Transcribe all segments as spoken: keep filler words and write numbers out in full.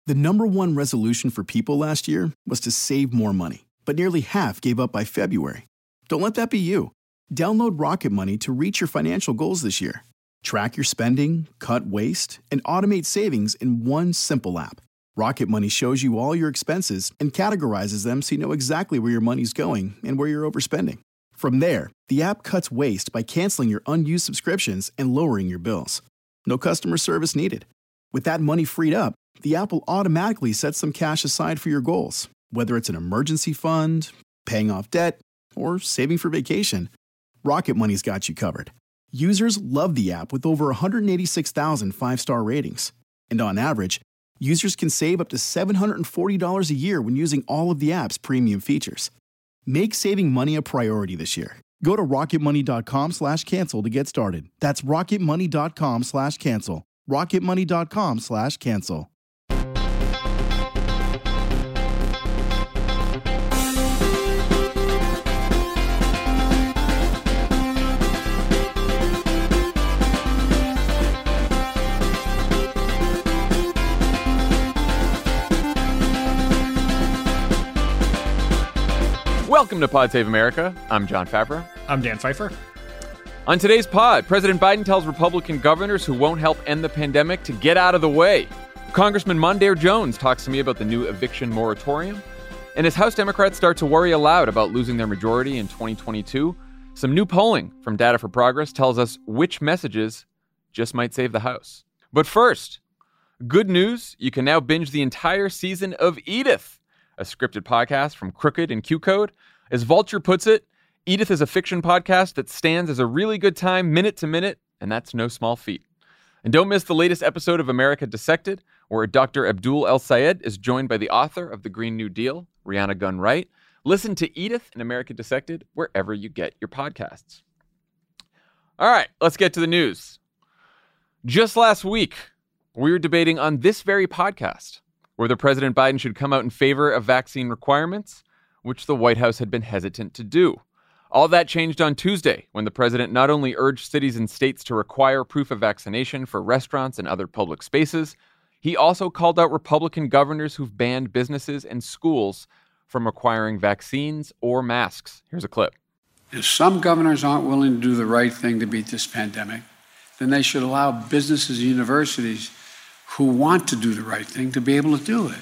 The number one resolution for people last year was to save more money, but nearly half gave up by February. Don't let that be you. Download Rocket Money to reach your financial goals this year. Track your spending, cut waste, and automate savings in one simple app. Rocket Money shows you all your expenses and categorizes them so you know exactly where your money's going and where you're overspending. From there, the app cuts waste by canceling your unused subscriptions and lowering your bills. No customer service needed. With that money freed up, the app will automatically set some cash aside for your goals, whether it's an emergency fund, paying off debt, or saving for vacation. Rocket Money's got you covered. Users love the app with over one hundred eighty-six thousand five-star ratings. And on average, users can save up to seven hundred forty dollars a year when using all of the app's premium features. Make saving money a priority this year. Go to rocketmoney.com slash cancel to get started. That's rocketmoney.com slash cancel. rocketmoney.com slash cancel. Welcome to Pod Save America. I'm John Favreau. I'm Dan Pfeiffer. On today's pod, President Biden tells Republican governors who won't help end the pandemic to get out of the way. Congressman Mondaire Jones talks to me about the new eviction moratorium. And as House Democrats start to worry aloud about losing their majority in twenty twenty-two, some new polling from Data for Progress tells us which messages just might save the House. But first, good news, you can now binge the entire season of Edith, a scripted podcast from Crooked and Q-Code. As Vulture puts it, Edith is a fiction podcast that stands as a really good time minute to minute, and that's no small feat. And don't miss the latest episode of America Dissected, where Doctor Abdul El-Sayed is joined by the author of The Green New Deal, Rihanna Gunn Wright. Listen to Edith and America Dissected wherever you get your podcasts. All right, let's get to the news. Just last week, we were debating on this very podcast whether President Biden should come out in favor of vaccine requirements, which the White House had been hesitant to do. All that changed on Tuesday, when the president not only urged cities and states to require proof of vaccination for restaurants and other public spaces, he also called out Republican governors who've banned businesses and schools from requiring vaccines or masks. Here's a clip. If some governors aren't willing to do the right thing to beat this pandemic, then they should allow businesses and universities who want to do the right thing to be able to do it.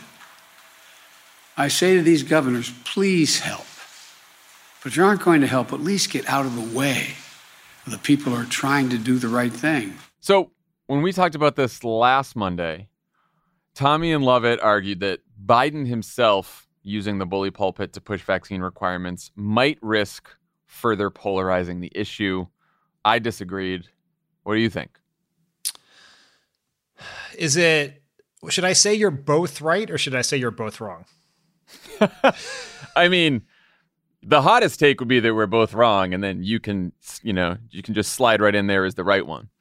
I say to these governors, please help. But if you aren't going to help, at least get out of the way of the people who are trying to do the right thing. So when we talked about this last Monday, Tommy and Lovett argued that Biden himself using the bully pulpit to push vaccine requirements might risk further polarizing the issue. I disagreed. What do you think? Is it, should I say you're both right or should I say you're both wrong? I mean, the hottest take would be that we're both wrong, and then you can, you know, you can just slide right in there as the right one.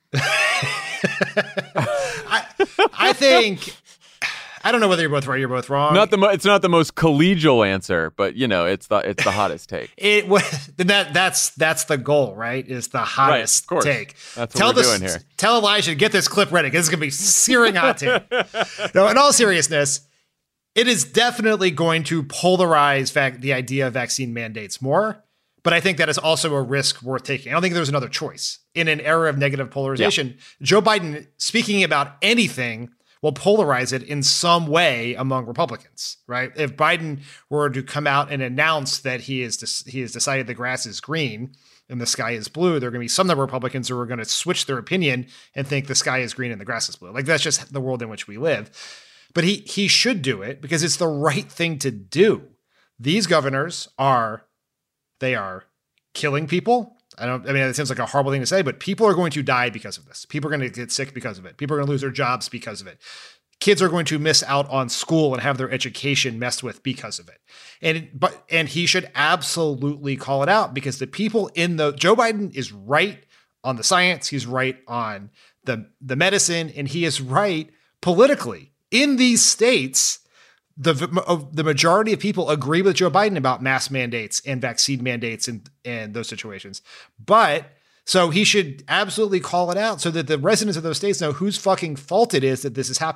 I, I think, I don't know whether you're both right or you're both wrong. Not the mo- it's not the most collegial answer, but you know, it's the it's the hottest take. It that that's that's the goal, right? Is the hottest right, take. That's what tell we're this, doing here. Tell Elijah to get this clip ready because it's gonna be searing hot take. No, in all seriousness, it is definitely going to polarize vac- the idea of vaccine mandates more. But I think that is also a risk worth taking. I don't think there's another choice. In an era of negative polarization, yeah. Joe Biden speaking about anything will polarize it in some way among Republicans, right? If Biden were to come out and announce that he is de- he has decided the grass is green and the sky is blue, there are going to be some of the Republicans who are going to switch their opinion and think the sky is green and the grass is blue. Like that's just the world in which we live. But he he should do it because it's the right thing to do. These governors are, they are killing people. I don't, I mean, it seems like a horrible thing to say, but people are going to die because of this. People are going to get sick because of it. People are going to lose their jobs because of it. Kids are going to miss out on school and have their education messed with because of it. And, but, and he should absolutely call it out because the people in the, Joe Biden is right on the science. He's right on the, the medicine, and he is right politically. In these states, the the majority of people agree with Joe Biden about mask mandates and vaccine mandates and, and those situations. But so he should absolutely call it out so that the residents of those states know whose fucking fault it is that this is happening.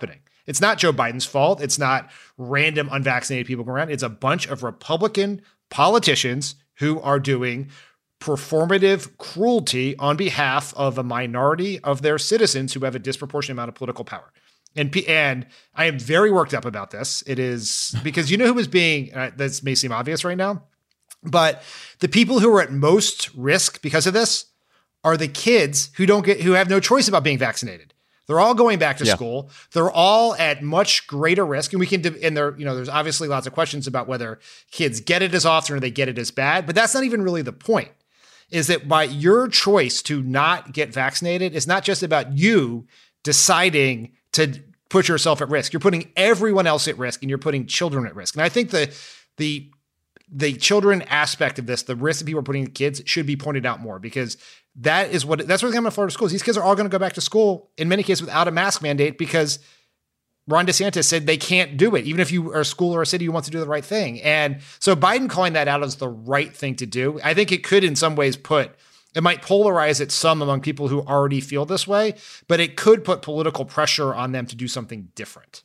It's not Joe Biden's fault. It's not random unvaccinated people going around. It's a bunch of Republican politicians who are doing performative cruelty on behalf of a minority of their citizens who have a disproportionate amount of political power. And and I am very worked up about this. It is because you know who is being, uh, this may seem obvious right now, but the people who are at most risk because of this are the kids who don't get, who have no choice about being vaccinated. They're all going back to yeah. school. They're all at much greater risk. And we can, and there, you know, there's obviously lots of questions about whether kids get it as often or they get it as bad, but that's not even really the point. Is that by your choice to not get vaccinated, it's not just about you deciding to put yourself at risk. You're putting everyone else at risk and you're putting children at risk. And I think the, the, the children aspect of this, the risk that people are putting kids should be pointed out more because that is what, that's what's coming to Florida schools. These kids are all going to go back to school in many cases without a mask mandate because Ron DeSantis said they can't do it, even if you are a school or a city who wants to do the right thing. And so Biden calling that out as the right thing to do, I think it could in some ways put, it might polarize it some among people who already feel this way, but it could put political pressure on them to do something different.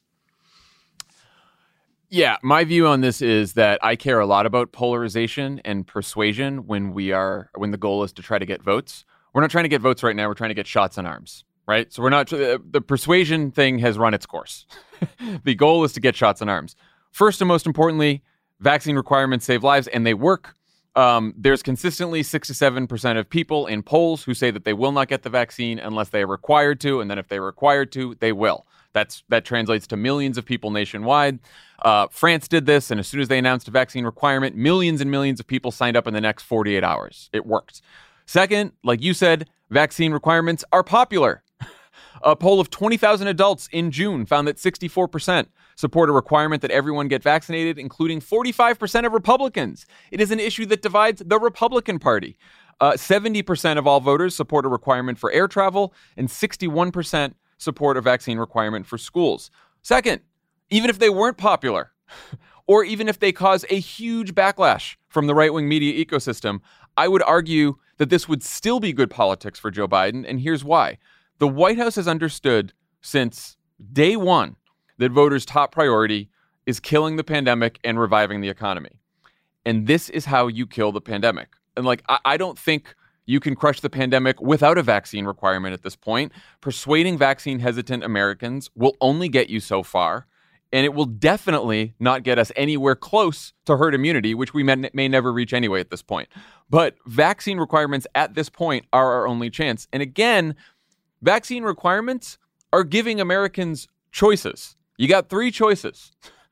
Yeah, my view on this is that I care a lot about polarization and persuasion when we are, when the goal is to try to get votes. We're not trying to get votes right now. We're trying to get shots in arms. Right. So we're not, the persuasion thing has run its course. The goal is to get shots in arms. First and most importantly, vaccine requirements save lives and they work. Um, there's consistently six to seven percent of people in polls who say that they will not get the vaccine unless they are required to. And then if they're required to, they will. That's that translates to millions of people nationwide. Uh, France did this. And as soon as they announced a vaccine requirement, millions and millions of people signed up in the next forty-eight hours. It worked. Second, like you said, vaccine requirements are popular. A poll of twenty thousand adults in June found that sixty-four percent support a requirement that everyone get vaccinated, including forty-five percent of Republicans. It is an issue that divides the Republican Party. Uh, seventy percent of all voters support a requirement for air travel, and sixty-one percent support a vaccine requirement for schools. Second, even if they weren't popular, or even if they cause a huge backlash from the right-wing media ecosystem, I would argue that this would still be good politics for Joe Biden, and here's why. The White House has understood since day one that voters' top priority is killing the pandemic and reviving the economy. And this is how you kill the pandemic. And like, I, I don't think you can crush the pandemic without a vaccine requirement at this point. Persuading vaccine hesitant Americans will only get you so far. And it will definitely not get us anywhere close to herd immunity, which we may, may never reach anyway at this point. But vaccine requirements at this point are our only chance. And again, vaccine requirements are giving Americans choices. You got three choices.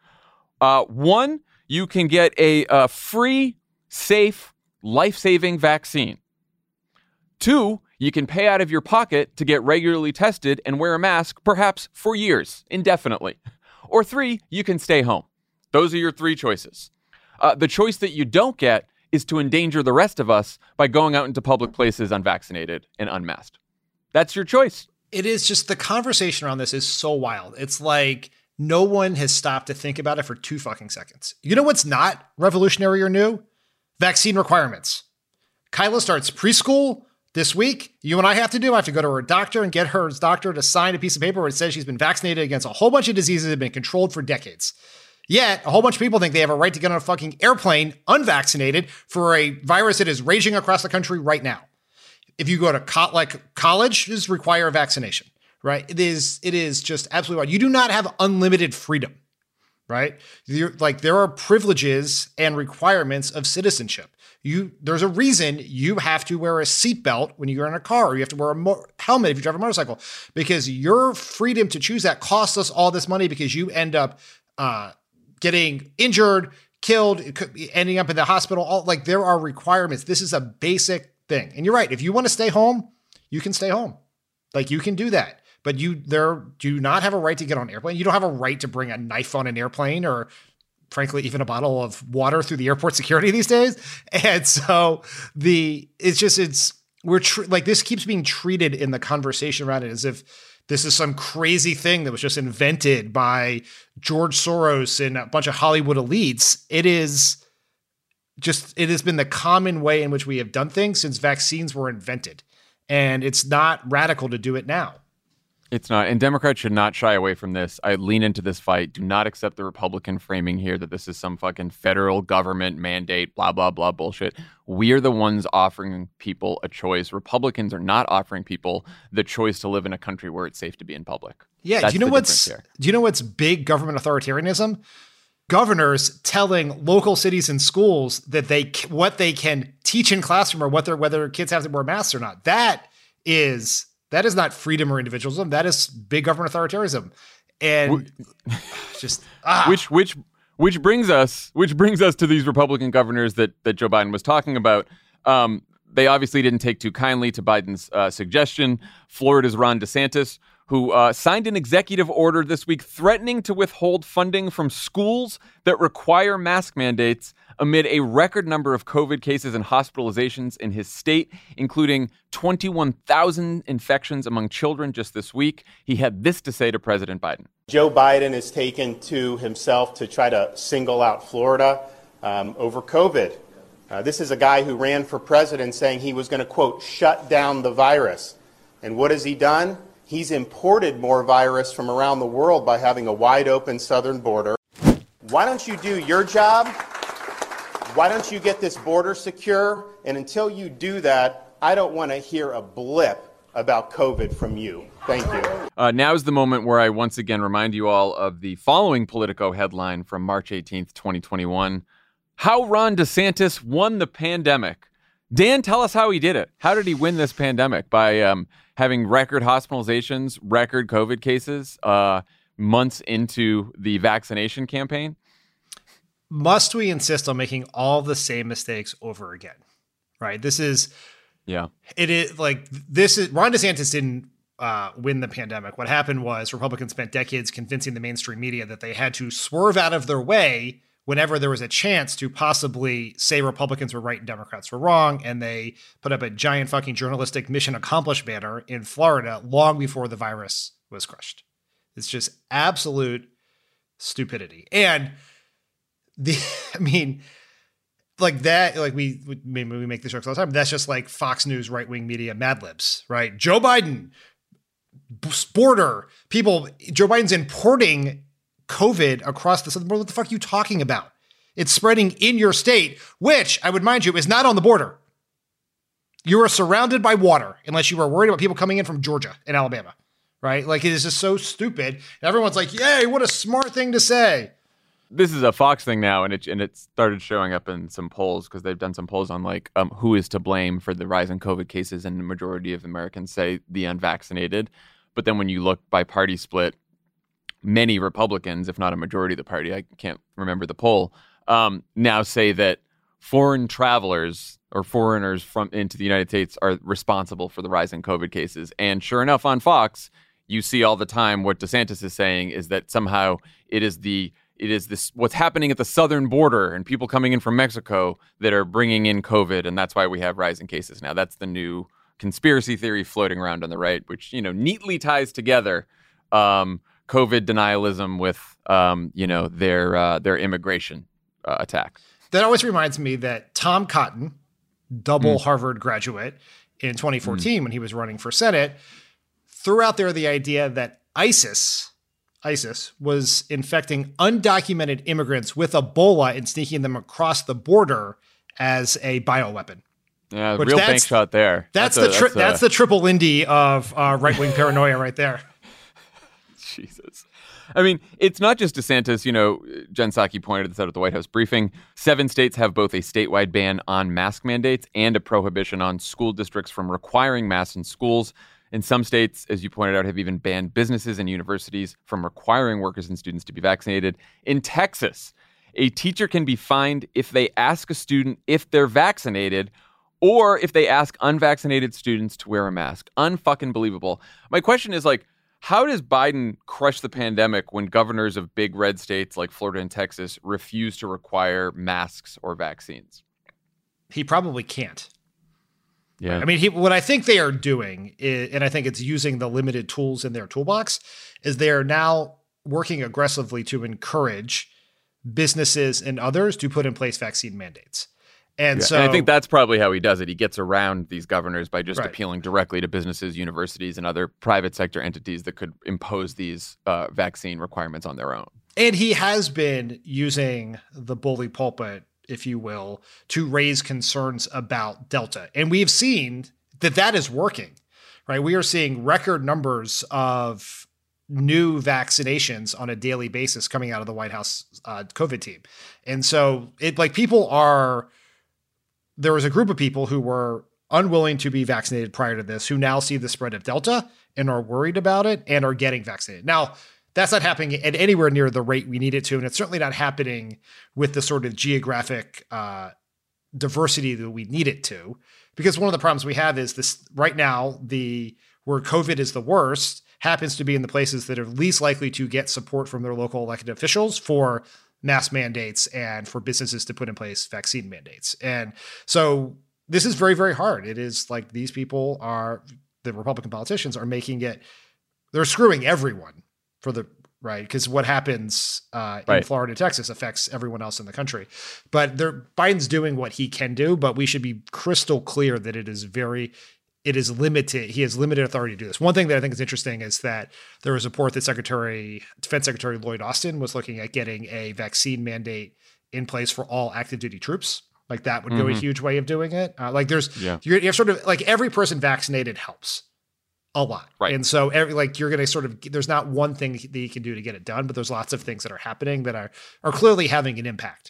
Uh, one, you can get a, a free, safe, life-saving vaccine. Two, you can pay out of your pocket to get regularly tested and wear a mask, perhaps for years, indefinitely. Or three, you can stay home. Those are your three choices. Uh, the choice that you don't get is to endanger the rest of us by going out into public places unvaccinated and unmasked. That's your choice. It is just the conversation around this is so wild. It's like no one has stopped to think about it for two fucking seconds. You know what's not revolutionary or new? Vaccine requirements. Kyla starts preschool this week. You and I have to do, I have to go to her doctor and get her doctor to sign a piece of paper where it says she's been vaccinated against a whole bunch of diseases that have been controlled for decades. Yet, a whole bunch of people think they have a right to get on a fucking airplane unvaccinated for a virus that is raging across the country right now. If you go to co- like colleges require a vaccination, right? It is, it is just absolutely wild. You do not have unlimited freedom, right? You're, like there are privileges and requirements of citizenship. You, there's a reason you have to wear a seatbelt when you're in a car, or you have to wear a mo- helmet if you drive a motorcycle, because your freedom to choose that costs us all this money because you end up uh, getting injured, killed, ending up in the hospital. All, like there are requirements. This is a basic thing. And you're right. If you want to stay home, you can stay home. Like you can do that. But you there do not have a right to get on an airplane. You don't have a right to bring a knife on an airplane or frankly, even a bottle of water through the airport security these days. And so the, it's just, it's, we're tr- like, this keeps being treated in the conversation around it as if this is some crazy thing that was just invented by George Soros and a bunch of Hollywood elites. It is just, it has been the common way in which we have done things since vaccines were invented. And it's not radical to do it now. It's not. And Democrats should not shy away from this. I lean into this fight. Do not accept the Republican framing here that this is some fucking federal government mandate, blah, blah, blah bullshit. We are the ones offering people a choice. Republicans are not offering people the choice to live in a country where it's safe to be in public. Yeah. That's do you know the what's, difference here. do you know what's big government authoritarianism? Governors telling local cities and schools that they, what they can teach in classroom or what their, whether kids have to wear masks or not. That is, That is not freedom or individualism. That is big government authoritarianism, and just ah. which which which brings us which brings us to these Republican governors that that Joe Biden was talking about. Um, they obviously didn't take too kindly to Biden's uh, suggestion. Florida's Ron DeSantis, who uh, signed an executive order this week threatening to withhold funding from schools that require mask mandates amid a record number of COVID cases and hospitalizations in his state, including twenty-one thousand infections among children just this week. He had this to say to President Biden. Joe Biden has taken to himself to try to single out Florida um, over COVID. Uh, this is a guy who ran for president saying he was going to, quote, shut down the virus. And what has he done? He's imported more virus from around the world by having a wide open southern border. Why don't you do your job? Why don't you get this border secure? And until you do that, I don't want to hear a blip about COVID from you. Thank you. Uh, now is the moment where I once again remind you all of the following Politico headline from March eighteenth, twenty twenty-one. How Ron DeSantis won the pandemic. Dan, tell us how he did it. How did he win this pandemic? By um, having record hospitalizations, record COVID cases, uh, months into the vaccination campaign? Must we insist on making all the same mistakes over again? Right? This is, yeah, it is like this is Ron DeSantis didn't uh, win the pandemic. What happened was Republicans spent decades convincing the mainstream media that they had to swerve out of their way whenever there was a chance to possibly say Republicans were right and Democrats were wrong. And they put up a giant fucking journalistic mission accomplished banner in Florida long before the virus was crushed. It's just absolute stupidity. And the, I mean, like that, like we, maybe we make the jokes all the time, but that's just like Fox News right-wing media Mad Libs, right? Joe Biden, border, people, Joe Biden's importing COVID across the southern border. What the fuck are you talking about? It's spreading in your state, which I would mind you is not on the border. You are surrounded by water unless you are worried about people coming in from Georgia and Alabama, right? Like it is just so stupid. And everyone's like, yay, what a smart thing to say. This is a Fox thing now, and it and it started showing up in some polls because they've done some polls on like um, who is to blame for the rise in COVID cases, and the majority of Americans say the unvaccinated. But then when you look by party split, many Republicans, if not a majority of the party, I can't remember the poll, um, now say that foreign travelers or foreigners from into the United States are responsible for the rise in COVID cases. And sure enough, on Fox, you see all the time what DeSantis is saying is that somehow it is the It is this what's happening at the southern border and people coming in from Mexico that are bringing in COVID, and that's why we have rising cases now. That's the new conspiracy theory floating around on the right, which, you know, neatly ties together um, COVID denialism with, um, you know, their uh, their immigration uh, attack. That always reminds me that Tom Cotton, double mm. Harvard graduate in twenty fourteen, mm. when he was running for Senate, threw out there the idea that ISIS... ISIS was infecting undocumented immigrants with Ebola and sneaking them across the border as a bioweapon. Yeah, real bank shot there. That's, that's the a, tri- that's, that's the triple Indy of uh, right-wing paranoia right there. Jesus. I mean, it's not just DeSantis. You know, Jen Psaki pointed this out at the White House briefing. Seven states have both a statewide ban on mask mandates and a prohibition on school districts from requiring masks in schools. In some states, as you pointed out, have even banned businesses and universities from requiring workers and students to be vaccinated. In Texas, a teacher can be fined if they ask a student if they're vaccinated or if they ask unvaccinated students to wear a mask. Unfucking believable. My question is, like, how does Biden crush the pandemic when governors of big red states like Florida and Texas refuse to require masks or vaccines? He probably can't. Yeah. I mean, he, what I think they are doing, is, and I think it's using the limited tools in their toolbox, is they are now working aggressively to encourage businesses and others to put in place vaccine mandates. And yeah, so and I think that's probably how he does it. He gets around these governors by just right. appealing directly to businesses, universities, and other private sector entities that could impose these uh, vaccine requirements on their own. And he has been using the bully pulpit, if you will, to raise concerns about Delta. And we've seen that that is working, right? We are seeing record numbers of new vaccinations on a daily basis coming out of the White House uh, COVID team. And so it like people are, there was a group of people who were unwilling to be vaccinated prior to this, who now see the spread of Delta and are worried about it and are getting vaccinated. Now, that's not happening at anywhere near the rate we need it to. And it's certainly not happening with the sort of geographic uh, diversity that we need it to. Because one of the problems we have is this right now, the where COVID is the worst happens to be in the places that are least likely to get support from their local elected officials for mask mandates and for businesses to put in place vaccine mandates. And so this is very, very hard. It is like these people are, the Republican politicians are making it, they're screwing everyone for the, right? Because what happens uh, in right. Florida and Texas affects everyone else in the country. But Biden's doing what he can do, but we should be crystal clear that it is very, it is limited. He has limited authority to do this. One thing that I think is interesting is that there was a report that Secretary, Defense Secretary Lloyd Austin was looking at getting a vaccine mandate in place for all active duty troops. Like that would mm-hmm. go a huge way of doing it. Uh, like there's, yeah. you're, you're sort of like every person vaccinated helps a lot. Right. And so every, like you're going to sort of, there's not one thing that you can do to get it done, but there's lots of things that are happening that are, are clearly having an impact.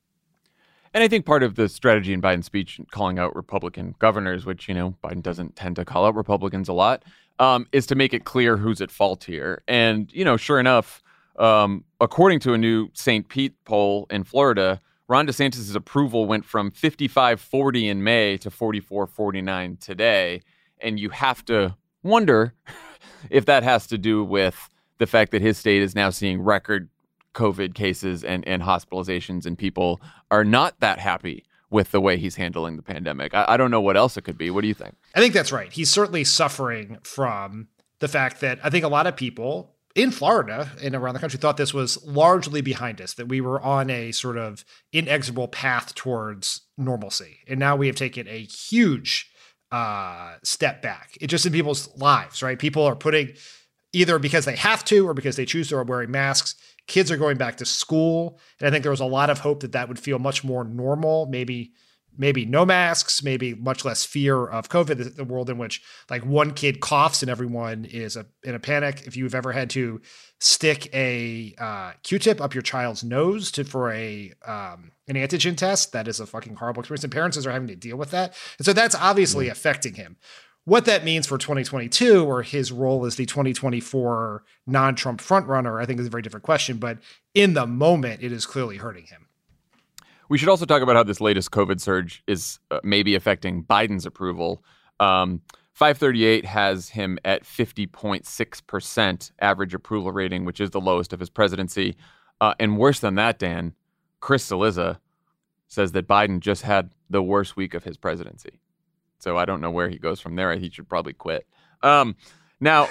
And I think part of the strategy in Biden's speech, calling out Republican governors, which, you know, Biden doesn't tend to call out Republicans a lot, um, is to make it clear who's at fault here. And, you know, sure enough, um, according to a new Saint Pete poll in Florida, Ron DeSantis' approval went from fifty-five forty in May to forty-four forty-nine today. And you have to wonder if that has to do with the fact that his state is now seeing record COVID cases and, and hospitalizations, and people are not that happy with the way he's handling the pandemic. I, I don't know what else it could be. What do you think? I think that's right. He's certainly suffering from the fact that I think a lot of people in Florida and around the country thought this was largely behind us, that we were on a sort of inexorable path towards normalcy. And now we have taken a huge uh, step back. It just in people's lives, right? People are putting, either because they have to or because they choose to, are wearing masks. Kids are going back to school. And I think there was a lot of hope that that would feel much more normal, maybe maybe no masks, maybe much less fear of COVID, the, the world in which like one kid coughs and everyone is a, in a panic. If you've ever had to stick a uh, Q-tip up your child's nose to for a um, an antigen test, that is a fucking horrible experience. And parents are having to deal with that. And so that's obviously mm. affecting him. What that means for twenty twenty-two or his role as the twenty twenty-four non-Trump frontrunner, I think is a very different question. But in the moment, it is clearly hurting him. We should also talk about how this latest COVID surge is uh, maybe affecting Biden's approval. Um, five thirty-eight has him at fifty point six percent average approval rating, which is the lowest of his presidency. Uh, and worse than that, Dan, Chris Cillizza says that Biden just had the worst week of his presidency. So I don't know where he goes from there. He should probably quit. Um, now,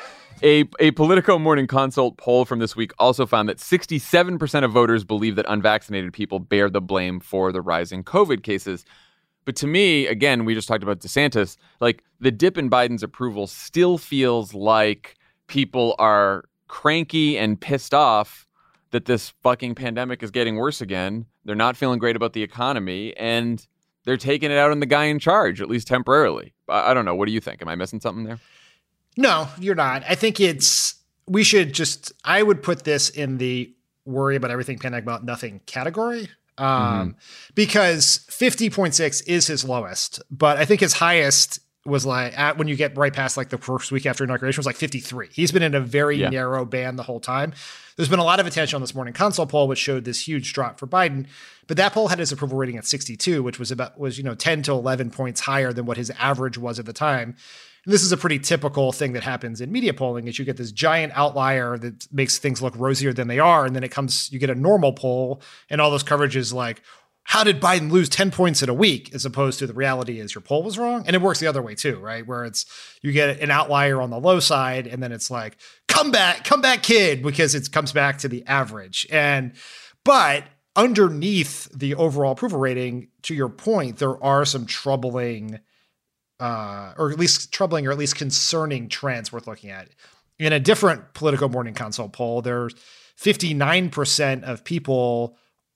a, a Politico Morning Consult poll from this week also found that sixty-seven percent of voters believe that unvaccinated people bear the blame for the rising COVID cases. But to me, again, we just talked about DeSantis, like the dip in Biden's approval still feels like people are cranky and pissed off that this fucking pandemic is getting worse again. They're not feeling great about the economy, and they're taking it out on the guy in charge, at least temporarily. I, I don't know. What do you think? Am I missing something there? No, you're not. I think it's, we should just, I would put this in the worry about everything, panic about nothing category. Um, mm-hmm. Because fifty point six is his lowest, but I think his highest was like at when you get right past like the first week after inauguration was like fifty-three. He's been in a very yeah. narrow band the whole time. There's been a lot of attention on this Morning Consult poll, which showed this huge drop for Biden, but that poll had his approval rating at sixty-two, which was about, was, you know, ten to eleven points higher than what his average was at the time. And this is a pretty typical thing that happens in media polling, is you get this giant outlier that makes things look rosier than they are. And then it comes, you get a normal poll and all those coverages like, how did Biden lose ten points in a week? As opposed to the reality is your poll was wrong. And it works the other way too, right? Where it's, you get an outlier on the low side and then it's like, come back, come back kid, because it comes back to the average. And, but underneath the overall approval rating, to your point, there are some troubling, uh, or at least troubling, or at least concerning trends worth looking at. In a different Politico Morning Consult poll, there's fifty-nine percent of people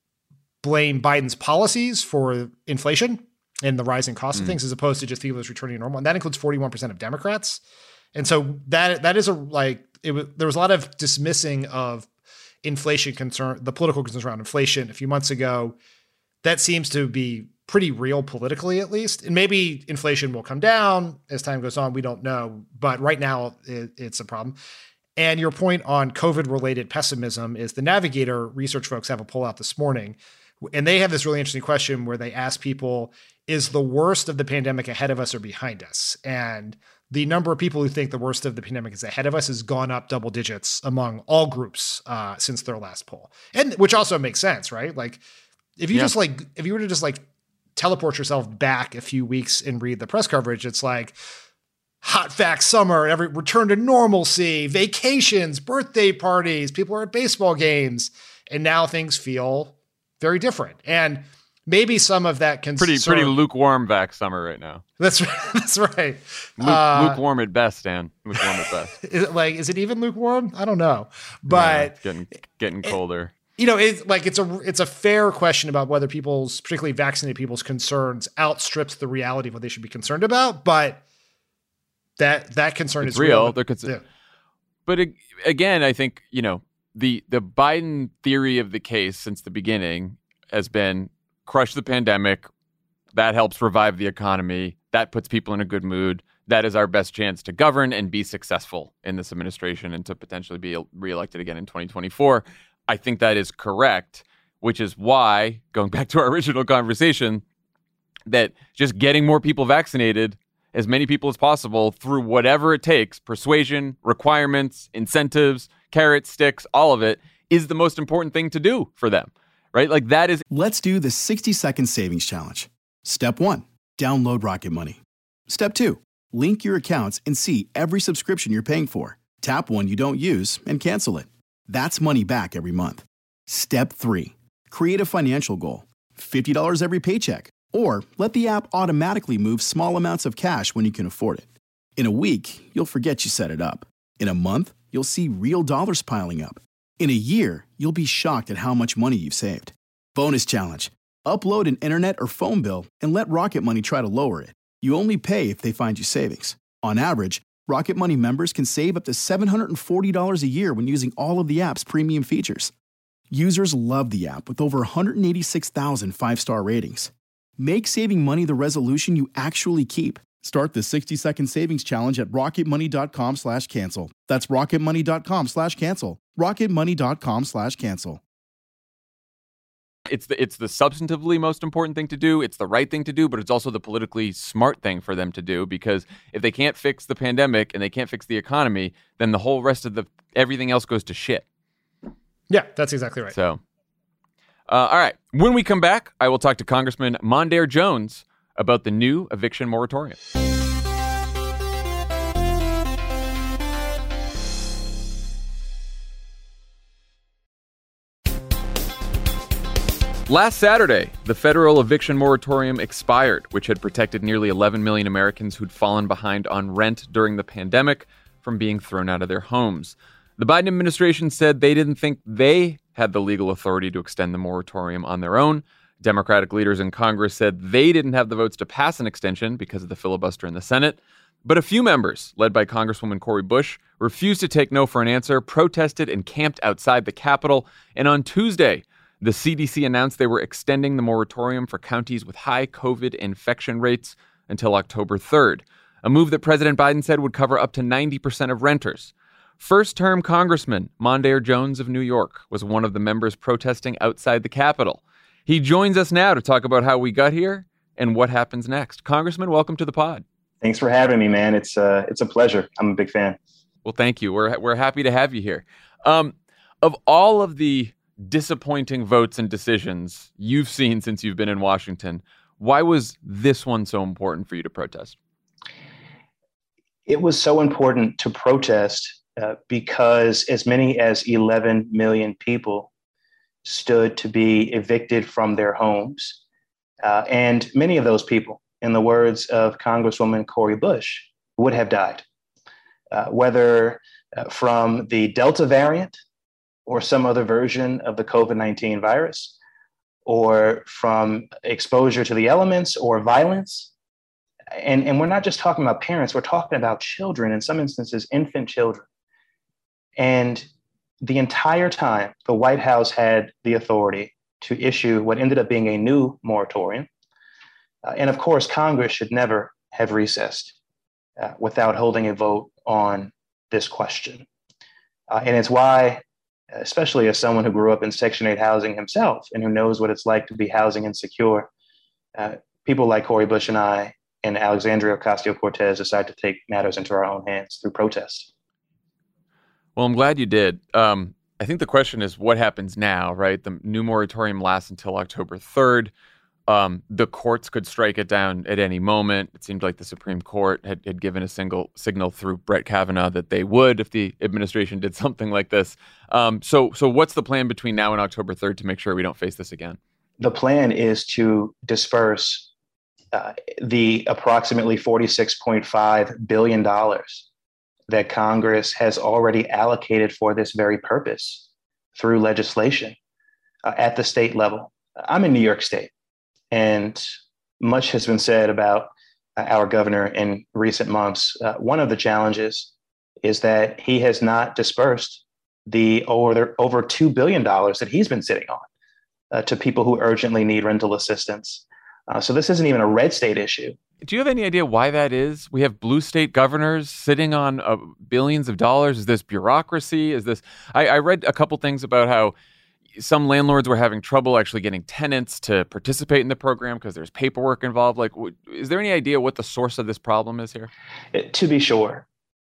blame Biden's policies for inflation and the rising cost mm. of things, as opposed to just people who's returning to normal. And that includes forty-one percent of Democrats. And so that that is a like it was there was a lot of dismissing of inflation concern, the political concerns around inflation a few months ago. That seems to be pretty real politically, at least. And maybe inflation will come down as time goes on. We don't know. But right now it, it's a problem. And your point on COVID-related pessimism is the Navigator research folks have a poll out this morning. And they have this really interesting question where they ask people, is the worst of the pandemic ahead of us or behind us? And the number of people who think the worst of the pandemic is ahead of us has gone up double digits among all groups uh, since their last poll. And which also makes sense, right? Like if you yeah. just like, if you were to just like teleport yourself back a few weeks and read the press coverage, it's like hot vax summer, every return to normalcy, vacations, birthday parties, people are at baseball games. And now things feel very different. And maybe some of that concern. Pretty, pretty lukewarm vax summer right now. That's right. That's right. Luke, uh, lukewarm at best, Dan. Lukewarm at best. Is it like, is it even lukewarm? I don't know, but yeah, getting getting colder. It, you know, it's like it's a it's a fair question about whether people's, particularly vaccinated people's, concerns outstrips the reality of what they should be concerned about. But that that concern it's is real. real. They're concerned. Yeah. But it, again, I think you know the the Biden theory of the case since the beginning has been crush the pandemic. That helps revive the economy. That puts people in a good mood. That is our best chance to govern and be successful in this administration and to potentially be reelected again in twenty twenty-four. I think that is correct, which is why, going back to our original conversation, that just getting more people vaccinated, as many people as possible, through whatever it takes, persuasion, requirements, incentives, carrots, sticks, all of it, is the most important thing to do for them. Right? Like that is. Let's do the sixty second savings challenge. Step one, download Rocket Money. Step two, link your accounts and see every subscription you're paying for. Tap one you don't use and cancel it. That's money back every month. Step three, create a financial goal. fifty dollars every paycheck. Or let the app automatically move small amounts of cash when you can afford it. In a week, you'll forget you set it up. In a month, you'll see real dollars piling up. In a year, you'll be shocked at how much money you've saved. Bonus challenge. Upload an internet or phone bill and let Rocket Money try to lower it. You only pay if they find you savings. On average, Rocket Money members can save up to seven hundred forty dollars a year when using all of the app's premium features. Users love the app with over one hundred eighty-six thousand five-star ratings. Make saving money the resolution you actually keep. Start the sixty second savings challenge at rocketmoney.com slash cancel. That's rocketmoney.com slash cancel. rocketmoney.com slash cancel. It's the it's the substantively most important thing to do. It's the right thing to do, but it's also the politically smart thing for them to do, because if they can't fix the pandemic and they can't fix the economy, then the whole rest of the everything else goes to shit. Yeah, that's exactly right. So, uh, all right. When we come back, I will talk to Congressman Mondaire Jones about the new eviction moratorium. Last Saturday, the federal eviction moratorium expired, which had protected nearly eleven million Americans who'd fallen behind on rent during the pandemic from being thrown out of their homes. The Biden administration said they didn't think they had the legal authority to extend the moratorium on their own. Democratic leaders in Congress said they didn't have the votes to pass an extension because of the filibuster in the Senate. But a few members, led by Congresswoman Cori Bush, refused to take no for an answer, protested, and camped outside the Capitol. And on Tuesday, the C D C announced they were extending the moratorium for counties with high COVID infection rates until October third, a move that President Biden said would cover up to ninety percent of renters. First-term Congressman Mondaire Jones of New York was one of the members protesting outside the Capitol. He joins us now to talk about how we got here and what happens next. Congressman, welcome to the pod. Thanks for having me, man. It's uh, it's a pleasure. I'm a big fan. Well, thank you. We're we're happy to have you here. Um, of all of the disappointing votes and decisions you've seen since you've been in Washington, why was this one so important for you to protest? It was so important to protest uh, because as many as eleven million people stood to be evicted from their homes. Uh, and many of those people, in the words of Congresswoman Cori Bush, would have died, uh, whether uh, from the Delta variant or some other version of the COVID nineteen virus, or from exposure to the elements or violence. And, and we're not just talking about parents, we're talking about children, in some instances, infant children. And the entire time, the White House had the authority to issue what ended up being a new moratorium. Uh, and of course, Congress should never have recessed uh, without holding a vote on this question. Uh, and it's why, especially as someone who grew up in Section eight housing himself and who knows what it's like to be housing insecure, uh, people like Cori Bush and I and Alexandria Ocasio-Cortez decide to take matters into our own hands through protest. Well, I'm glad you did. Um, I think the question is what happens now, right? The new moratorium lasts until October third. Um, the courts could strike it down at any moment. It seemed like the Supreme Court had, had given a single signal through Brett Kavanaugh that they would if the administration did something like this. Um, so, so what's the plan between now and October third to make sure we don't face this again? The plan is to disperse uh, the approximately forty-six point five billion dollars that Congress has already allocated for this very purpose through legislation uh, at the state level. I'm in New York State, and much has been said about uh, our governor in recent months. Uh, one of the challenges is that he has not dispersed the over, over two billion dollars that he's been sitting on uh, to people who urgently need rental assistance. Uh, so this isn't even a red state issue. Do you have any idea why that is? We have blue state governors sitting on uh, billions of dollars. Is this bureaucracy? Is this? I, I read a couple things about how some landlords were having trouble actually getting tenants to participate in the program because there's paperwork involved. Like, w- is there any idea what the source of this problem is here? To be sure,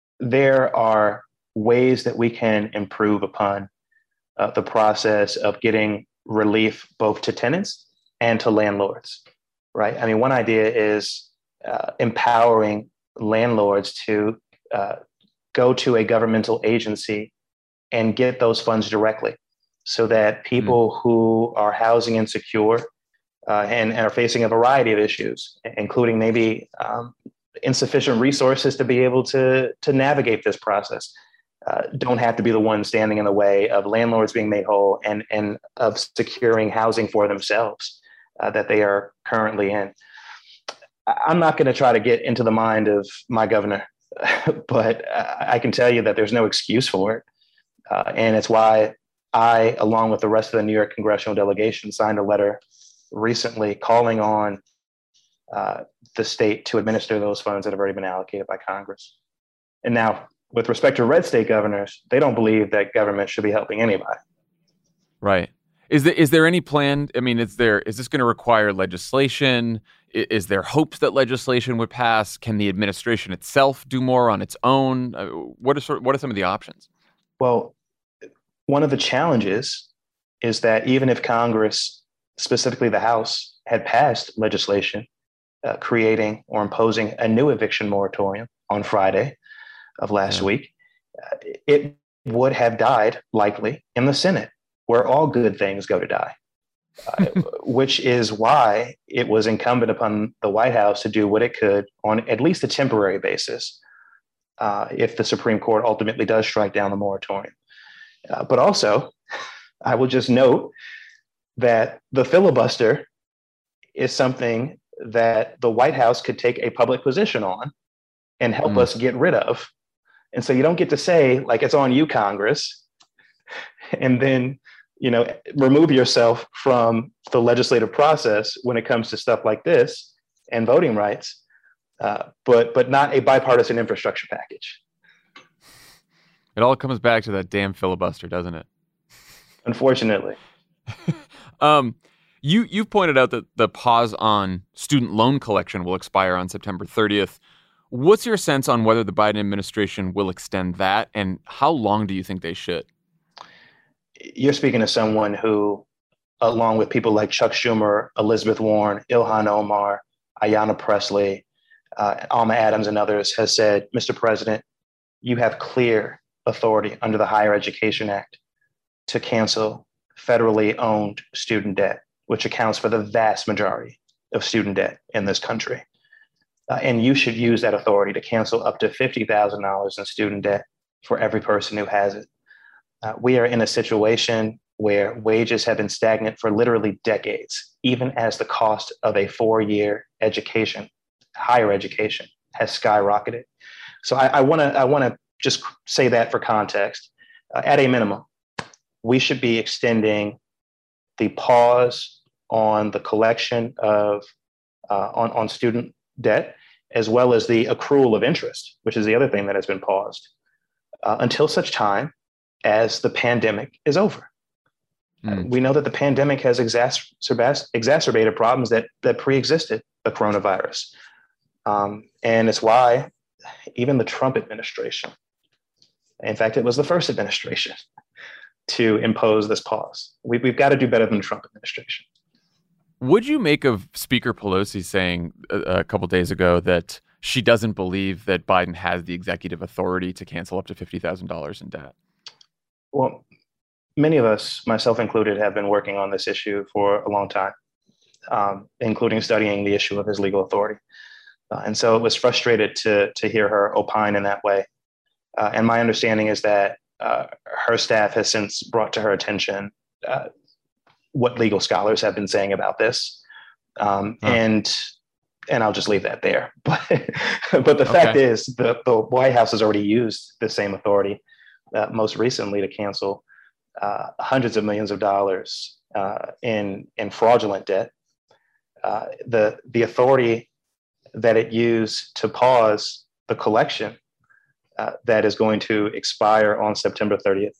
there are ways that we can improve upon uh, the process of getting relief both to tenants and to landlords, right? I mean, one idea is uh, empowering landlords to uh, go to a governmental agency and get those funds directly so that people mm. who are housing insecure uh, and, and are facing a variety of issues, including maybe um, insufficient resources to be able to, to navigate this process, uh, don't have to be the one standing in the way of landlords being made whole and, and of securing housing for themselves uh, that they are currently in. I'm not going to try to get into the mind of my governor, but I can tell you that there's no excuse for it. Uh, and it's why I, along with the rest of the New York congressional delegation, signed a letter recently calling on uh, the state to administer those funds that have already been allocated by Congress. And now, with respect to red state governors, they don't believe that government should be helping anybody. Right. Is there, is there any plan? I mean, is there is this going to require legislation? Is, is there hopes that legislation would pass? Can the administration itself do more on its own? Uh, what are sort, what are some of the options? Well, one of the challenges is that even if Congress, specifically the House, had passed legislation uh, creating or imposing a new eviction moratorium on Friday of last yeah. week, uh, it would have died likely in the Senate, where all good things go to die, uh, which is why it was incumbent upon the White House to do what it could on at least a temporary basis uh, if the Supreme Court ultimately does strike down the moratorium. Uh, but also, I will just note that the filibuster is something that the White House could take a public position on and help mm. us get rid of. And so you don't get to say, like, it's on you, Congress, and then, you know, remove yourself from the legislative process when it comes to stuff like this and voting rights, uh, but but not a bipartisan infrastructure package. It all comes back to that damn filibuster, doesn't it? Unfortunately. um, you you've pointed out that the pause on student loan collection will expire on September thirtieth. What's your sense on whether the Biden administration will extend that, and how long do you think they should? You're speaking to someone who, along with people like Chuck Schumer, Elizabeth Warren, Ilhan Omar, Ayanna Pressley, uh, Alma Adams, and others, has said, Mister President, you have clear authority under the Higher Education Act to cancel federally owned student debt, which accounts for the vast majority of student debt in this country. Uh, and you should use that authority to cancel up to fifty thousand dollars in student debt for every person who has it. Uh, we are in a situation where wages have been stagnant for literally decades, even as the cost of a four-year education, higher education, has skyrocketed. So I, I want to I want to just say that for context. Uh, at a minimum, we should be extending the pause on the collection of uh, on on student debt, as well as the accrual of interest, which is the other thing that has been paused, uh, until such time as the pandemic is over. Mm. Uh, we know that the pandemic has exacerb- exacerbated problems that that pre-existed the coronavirus, um, and it's why even the Trump administration, in fact, it was the first administration to impose this pause. We, we've got to do better than the Trump administration. Would you make of Speaker Pelosi saying a, a couple days ago that she doesn't believe that Biden has the executive authority to cancel up to fifty thousand dollars in debt? Well, many of us, myself included, have been working on this issue for a long time, um, including studying the issue of his legal authority. Uh, and so it was frustrated to, to hear her opine in that way. Uh, and my understanding is that uh, her staff has since brought to her attention uh, what legal scholars have been saying about this. Um, huh. And and I'll just leave that there. But, but the okay. fact is, the, the White House has already used the same authority, uh, most recently to cancel uh, hundreds of millions of dollars uh, in, in fraudulent debt. Uh, the, the authority that it used to pause the collection uh, that is going to expire on September thirtieth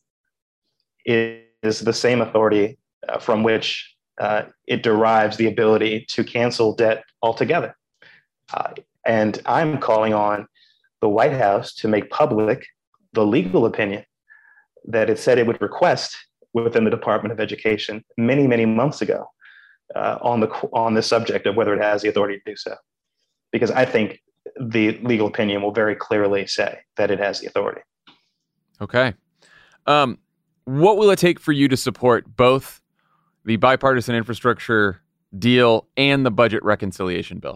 is, is the same authority uh, from which uh, it derives the ability to cancel debt altogether. Uh, and I'm calling on the White House to make public the legal opinion that it said it would request within the Department of Education many, many months ago uh, on the on the subject of whether it has the authority to do so. Because I think the legal opinion will very clearly say that it has the authority. Okay. Um, what will it take for you to support both the bipartisan infrastructure deal and the budget reconciliation bill?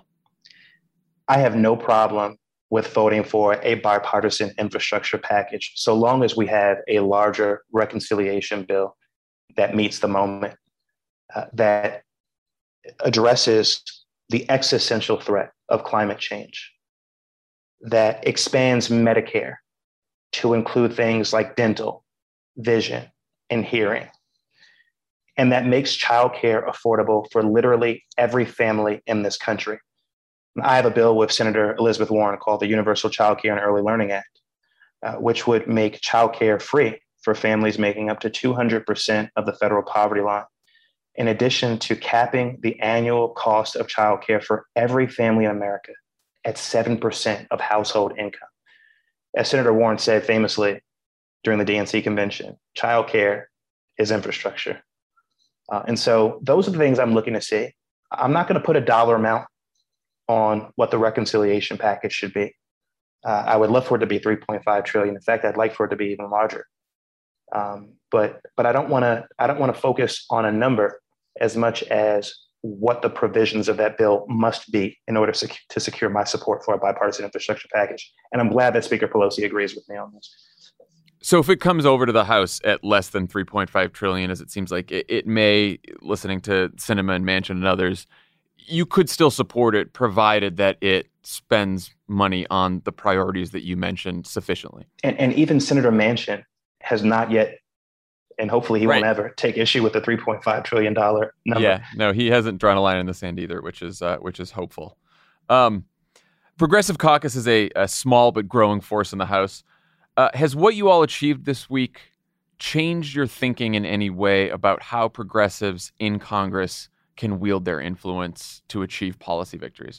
I have no problem with voting for a bipartisan infrastructure package, so long as we have a larger reconciliation bill that meets the moment, uh, that addresses the existential threat of climate change, that expands Medicare to include things like dental, vision, and hearing, and that makes childcare affordable for literally every family in this country. I have a bill with Senator Elizabeth Warren called the Universal Child Care and Early Learning Act, uh, which would make childcare free for families making up to two hundred percent of the federal poverty line, in addition to capping the annual cost of childcare for every family in America at seven percent of household income. As Senator Warren said famously during the D N C convention, childcare is infrastructure. Uh, and so those are the things I'm looking to see. I'm not going to put a dollar amount on what the reconciliation package should be. Uh, I would love for it to be three point five trillion. In fact, I'd like for it to be even larger. Um, but but I don't want to I don't want to focus on a number as much as what the provisions of that bill must be in order to, to secure my support for a bipartisan infrastructure package. And I'm glad that Speaker Pelosi agrees with me on this. So if it comes over to the House at less than three point five trillion, as it seems like it, it may, listening to Sinema and Manchin and others, you could still support it provided that it spends money on the priorities that you mentioned sufficiently. And, and even Senator Manchin has not yet, and hopefully he right. won't ever, take issue with the three point five trillion dollars number. Yeah, no, he hasn't drawn a line in the sand either, which is uh, which is hopeful. Um, Progressive Caucus is a, a small but growing force in the House. Uh, has what you all achieved this week changed your thinking in any way about how progressives in Congress can wield their influence to achieve policy victories?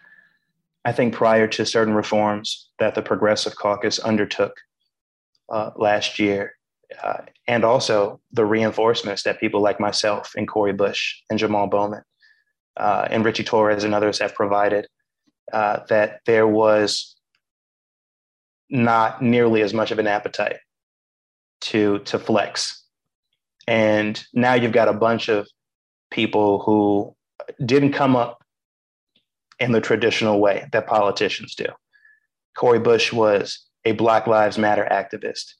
I think prior to certain reforms that the Progressive Caucus undertook uh, last year, uh, and also the reinforcements that people like myself and Cori Bush and Jamal Bowman uh, and Richie Torres and others have provided, uh, that there was not nearly as much of an appetite to, to flex And now you've got a bunch of people who didn't come up in the traditional way that politicians do. Cori Bush was a Black Lives Matter activist.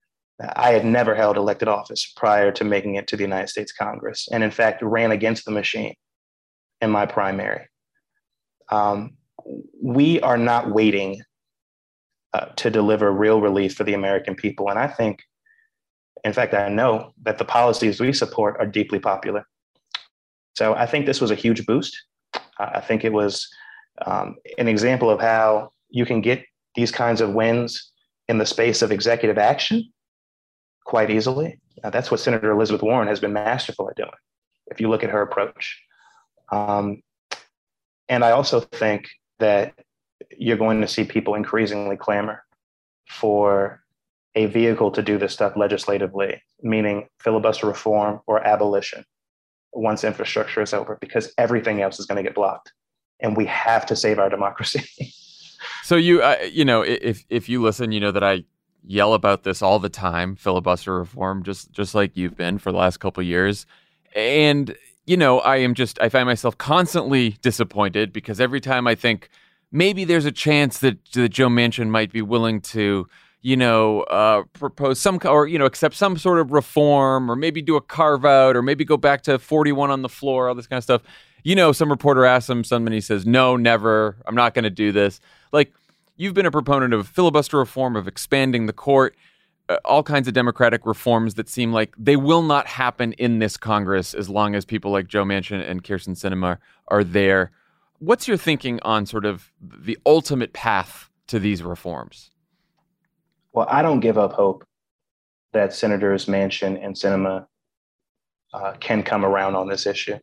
I had never held elected office prior to making it to the United States Congress, and in fact, ran against the machine in my primary. Um, we are not waiting uh, to deliver real relief for the American people. And I think, in fact, I know that the policies we support are deeply popular. So I think this was a huge boost. I think it was um, an example of how you can get these kinds of wins in the space of executive action quite easily. Uh, that's what Senator Elizabeth Warren has been masterful at doing, if you look at her approach. Um, and I also think that you're going to see people increasingly clamor for a vehicle to do this stuff legislatively, meaning filibuster reform or abolition once infrastructure is over, because everything else is going to get blocked. And we have to save our democracy. So you, uh, you know, if if you listen, you know that I yell about this all the time, filibuster reform, just just like you've been for the last couple of years. And, you know, I am just, I find myself constantly disappointed because every time I think maybe there's a chance that, that Joe Manchin might be willing to, you know, uh, propose some, or, you know, accept some sort of reform, or maybe do a carve out, or maybe go back to forty-one on the floor, all this kind of stuff. You know, some reporter asks him something and he says, no, never, I'm not going to do this. Like, you've been a proponent of filibuster reform, of expanding the court, uh, all kinds of democratic reforms that seem like they will not happen in this Congress as long as people like Joe Manchin and Kyrsten Sinema are there. What's your thinking on sort of the ultimate path to these reforms? Well, I don't give up hope that Senators Manchin and Sinema uh, can come around on this issue.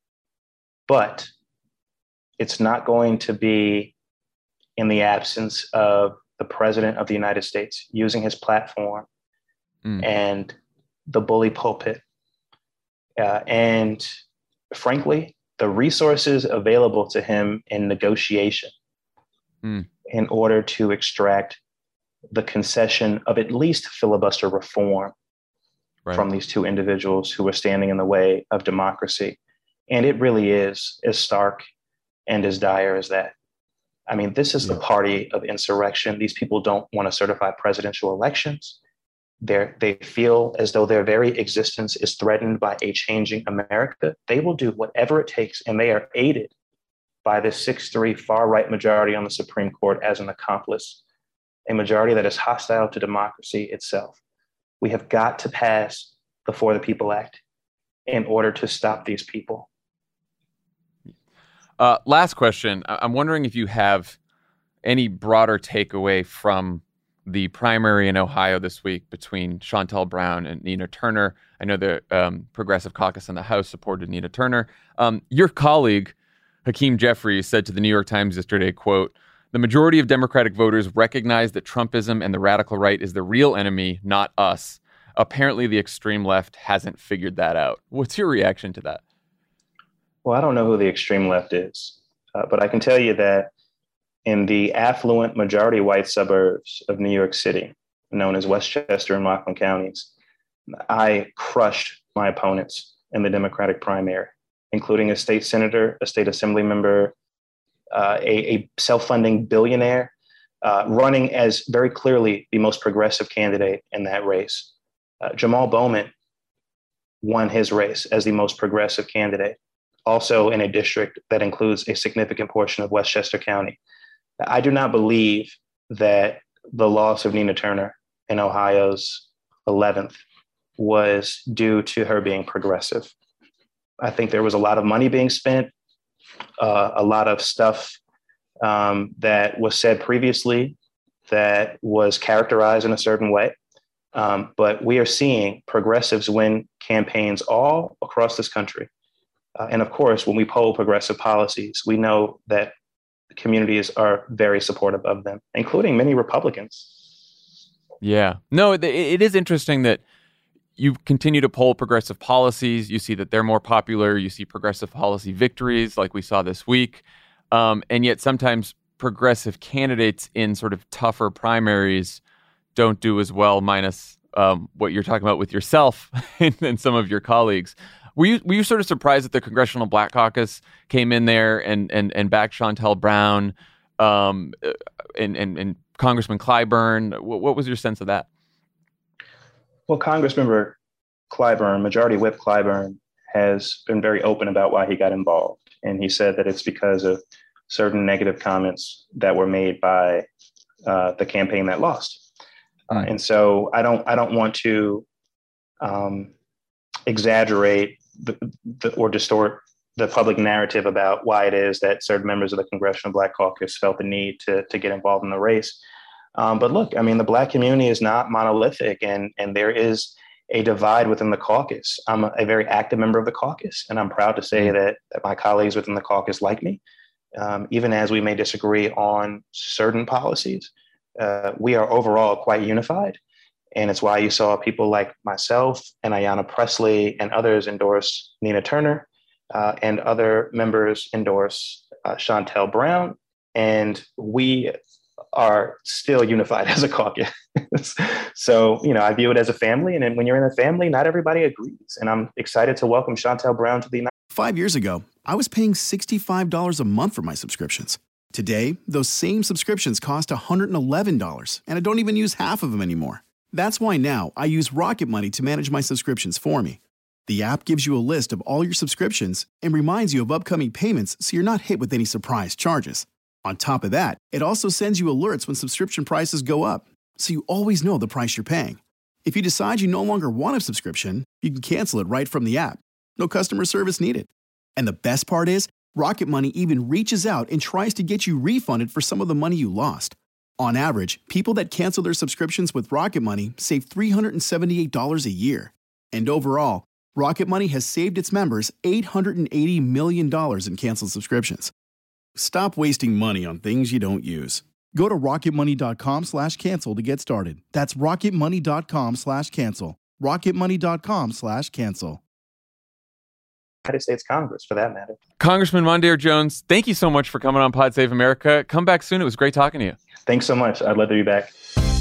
But it's not going to be in the absence of the President of the United States using his platform mm. and the bully pulpit. Uh, and frankly, the resources available to him in negotiation mm. in order to extract the concession of at least filibuster reform right. from these two individuals who are standing in the way of democracy. And it really is as stark and as dire as that. I mean, this is yeah. the party of insurrection. These people don't want to certify presidential elections. They're, they feel as though their very existence is threatened by a changing America. They will do whatever it takes, and they are aided by this six three far-right majority on the Supreme Court as an accomplice, a majority that is hostile to democracy itself. We have got to pass the For the People Act in order to stop these people. Uh, last question. I'm wondering if you have any broader takeaway from the primary in Ohio this week between Shontel Brown and Nina Turner. I know the um, Progressive Caucus in the House supported Nina Turner. Um, your colleague, Hakeem Jeffries, said to the New York Times yesterday, quote, "The majority of Democratic voters recognize that Trumpism and the radical right is the real enemy, not us. Apparently, the extreme left hasn't figured that out." What's your reaction to that? Well, I don't know who the extreme left is, uh, but I can tell you that in the affluent majority white suburbs of New York City, known as Westchester and Rockland counties, I crushed my opponents in the Democratic primary, including a state senator, a state assembly member, uh, a, a self-funding billionaire, uh, running as very clearly the most progressive candidate in that race. Uh, Jamal Bowman won his race as the most progressive candidate, also in a district that includes a significant portion of Westchester County. I do not believe that the loss of Nina Turner in Ohio's eleventh was due to her being progressive. I think there was a lot of money being spent, uh, a lot of stuff um, that was said previously that was characterized in a certain way. Um, but we are seeing progressives win campaigns all across this country. Uh, and of course, when we poll progressive policies, we know that communities are very supportive of them, including many Republicans. Yeah. No, it, it is interesting that you continue to poll progressive policies. You see that they're more popular. You see progressive policy victories like we saw this week. Um, and yet sometimes progressive candidates in sort of tougher primaries don't do as well, minus um, what you're talking about with yourself and, and some of your colleagues. Were you were you sort of surprised that the Congressional Black Caucus came in there and and and backed Shontel Brown um, and, and and Congressman Clyburn? What, what was your sense of that? Well, Congressmember Clyburn, Majority Whip Clyburn, has been very open about why he got involved. And he said that it's because of certain negative comments that were made by uh, the campaign that lost. Mm. Uh, and so I don't I don't want to um, exaggerate the, the, or distort the public narrative about why it is that certain members of the Congressional Black Caucus felt the need to, to get involved in the race. Um, but look, I mean, the Black community is not monolithic, and, and there is a divide within the caucus. I'm a, a very active member of the caucus, and I'm proud to say mm. that, that my colleagues within the caucus like me. Um, even as we may disagree on certain policies, uh, we are overall quite unified. And it's why you saw people like myself and Ayanna Pressley and others endorse Nina Turner, uh, and other members endorse uh, Shontel Brown. And we are still unified as a caucus. So, you know, I view it as a family. And then when you're in a family, not everybody agrees. And I'm excited to welcome Shontel Brown to the United States. Five years ago, I was paying sixty-five dollars a month for my subscriptions. Today, those same subscriptions cost one hundred eleven dollars, and I don't even use half of them anymore. That's why now I use Rocket Money to manage my subscriptions for me. The app gives you a list of all your subscriptions and reminds you of upcoming payments so you're not hit with any surprise charges. On top of that, it also sends you alerts when subscription prices go up, so you always know the price you're paying. If you decide you no longer want a subscription, you can cancel it right from the app. No customer service needed. And the best part is, Rocket Money even reaches out and tries to get you refunded for some of the money you lost. On average, people that cancel their subscriptions with Rocket Money save three hundred seventy-eight dollars a year. And overall, Rocket Money has saved its members eight hundred eighty million dollars in canceled subscriptions. Stop wasting money on things you don't use. Go to rocketmoney.com slash cancel to get started. That's rocketmoney.com slash cancel. rocketmoney.com slash cancel. United States Congress, for that matter. Congressman Mondaire Jones, thank you so much for coming on Pod Save America. Come back soon. It was great talking to you. Thanks so much. I'd love to be back.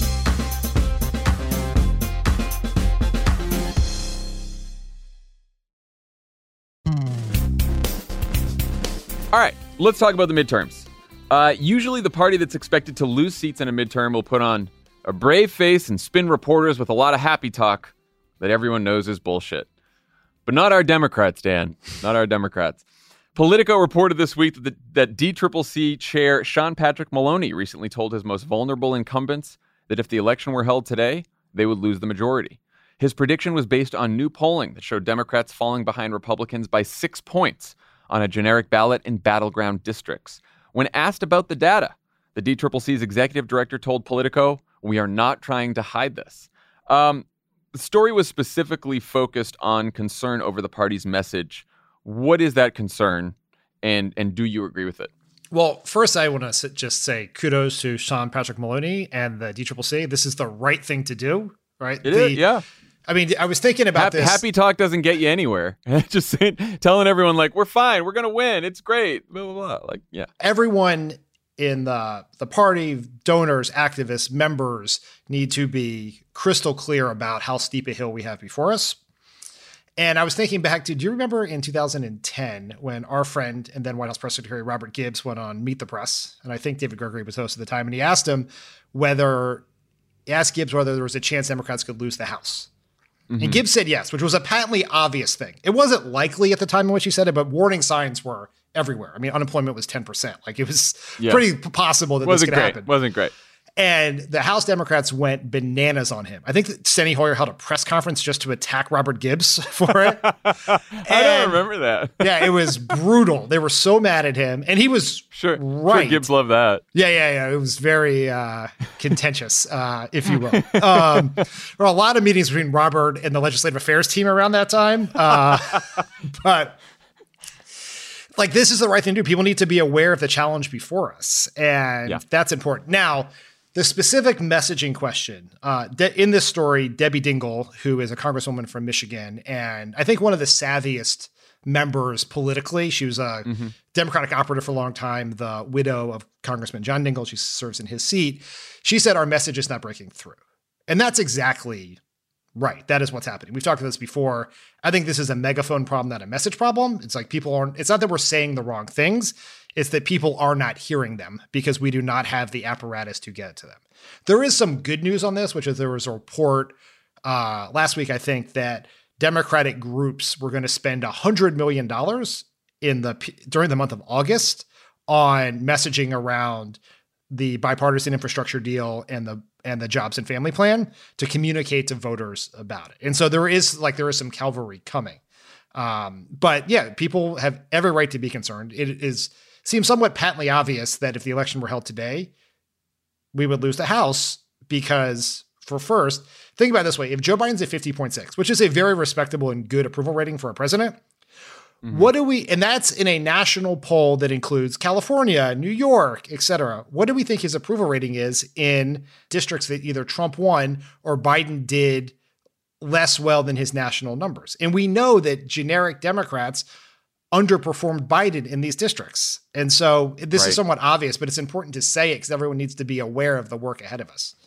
All right, let's talk about the midterms. Uh, usually the party that's expected to lose seats in a midterm will put on a brave face and spin reporters with a lot of happy talk that everyone knows is bullshit. But not our Democrats, Dan. Not our Democrats. Politico reported this week that, the, that D C C C chair Sean Patrick Maloney recently told his most vulnerable incumbents that if the election were held today, they would lose the majority. His prediction was based on new polling that showed Democrats falling behind Republicans by six points on a generic ballot in battleground districts. When asked about the data, the D C C C's executive director told Politico, "We are not trying to hide this." Um, the story was specifically focused on concern over the party's message. What is that concern, and and do you agree with it? Well, first, I want to just say kudos to Sean Patrick Maloney and the D C C C. This is the right thing to do, right? It the, is, yeah. I mean, I was thinking about happy, this. Happy talk doesn't get you anywhere. Just saying, telling everyone, like, we're fine, we're going to win, it's great, blah, blah, blah. Like, yeah. Everyone in the, the party, donors, activists, members need to be crystal clear about how steep a hill we have before us. And I was thinking back to, do you remember in two thousand ten when our friend and then White House Press Secretary Robert Gibbs went on Meet the Press? And I think David Gregory was host at the time. And he asked him whether, he asked Gibbs whether there was a chance Democrats could lose the House. Mm-hmm. And Gibbs said yes, which was a patently obvious thing. It wasn't likely at the time in which he said it, but warning signs were everywhere. I mean, unemployment was ten percent. Like, it was yeah. pretty possible that Wasn't this could great. happen. Wasn't great. And the House Democrats went bananas on him. I think that Steny Hoyer held a press conference just to attack Robert Gibbs for it. I don't remember that. Yeah, it was brutal. They were so mad at him. And he was sure, right. Sure Gibbs loved that. Yeah, yeah, yeah. It was very uh, contentious, uh, if you will. Um, there were a lot of meetings between Robert and the Legislative Affairs team around that time. Uh, but like, this is the right thing to do. People need to be aware of the challenge before us. And yeah. that's important. Now, the specific messaging question, uh, de- in this story, Debbie Dingell, who is a congresswoman from Michigan, and I think one of the savviest members politically, she was a mm-hmm. Democratic operative for a long time, the widow of Congressman John Dingell, she serves in his seat. She said, our message is not breaking through. And that's exactly Right. That is what's happening. We've talked about this before. I think this is a megaphone problem, not a message problem. It's like people aren't, it's not that we're saying the wrong things. It's that people are not hearing them because we do not have the apparatus to get to them. There is some good news on this, which is there was a report uh, last week, I think, that Democratic groups were going to spend one hundred million dollars in the during the month of August on messaging around the bipartisan infrastructure deal and the and the jobs and family plan to communicate to voters about it. And so there is like there is some cavalry coming. Um, but yeah, people have every right to be concerned. It is seems somewhat patently obvious that if the election were held today, we would lose the House because for first, think about it this way. If Joe Biden's at fifty point six, which is a very respectable and good approval rating for a president, mm-hmm. what do we, and that's in a national poll that includes California, New York, et cetera. What do we think his approval rating is in districts that either Trump won or Biden did less well than his national numbers? And we know that generic Democrats underperformed Biden in these districts. And so this right. is somewhat obvious, but it's important to say it because everyone needs to be aware of the work ahead of us.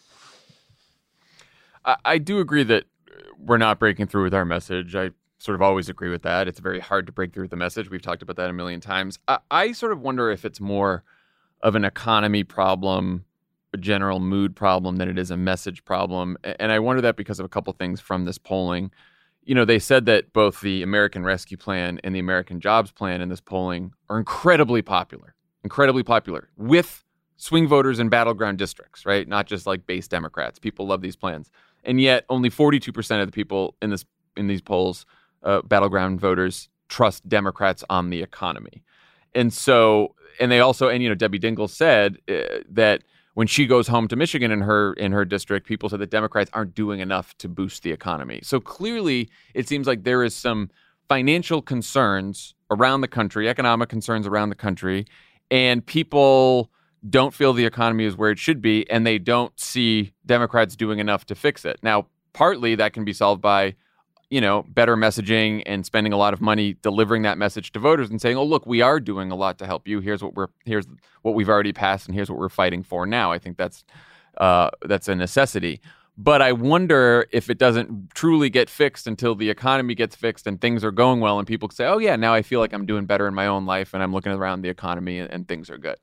I, I do agree that we're not breaking through with our message. I sort of always agree with that. It's very hard to break through with the message. We've talked about that a million times. I, I sort of wonder if it's more of an economy problem, a general mood problem than it is a message problem. And I wonder that because of a couple things from this polling. You know, they said that both the American Rescue Plan and the American Jobs Plan in this polling are incredibly popular, incredibly popular with swing voters in battleground districts, right? Not just like base Democrats. People love these plans. And yet only forty-two percent of the people in this in these polls, uh, battleground voters, trust Democrats on the economy. And so, and they also, and, you know, Debbie Dingell said uh, that when she goes home to Michigan in her in her district, people said that Democrats aren't doing enough to boost the economy. So clearly, it seems like there is some financial concerns around the country, economic concerns around the country, and people don't feel the economy is where it should be, and they don't see Democrats doing enough to fix it. Now, partly that can be solved by, you know, better messaging and spending a lot of money delivering that message to voters and saying, oh, look, we are doing a lot to help you. Here's what we're here's what we've already passed and here's what we're fighting for now. I think that's uh, that's a necessity. But I wonder if it doesn't truly get fixed until the economy gets fixed and things are going well and people say, oh, yeah, now I feel like I'm doing better in my own life and I'm looking around the economy and, and things are good.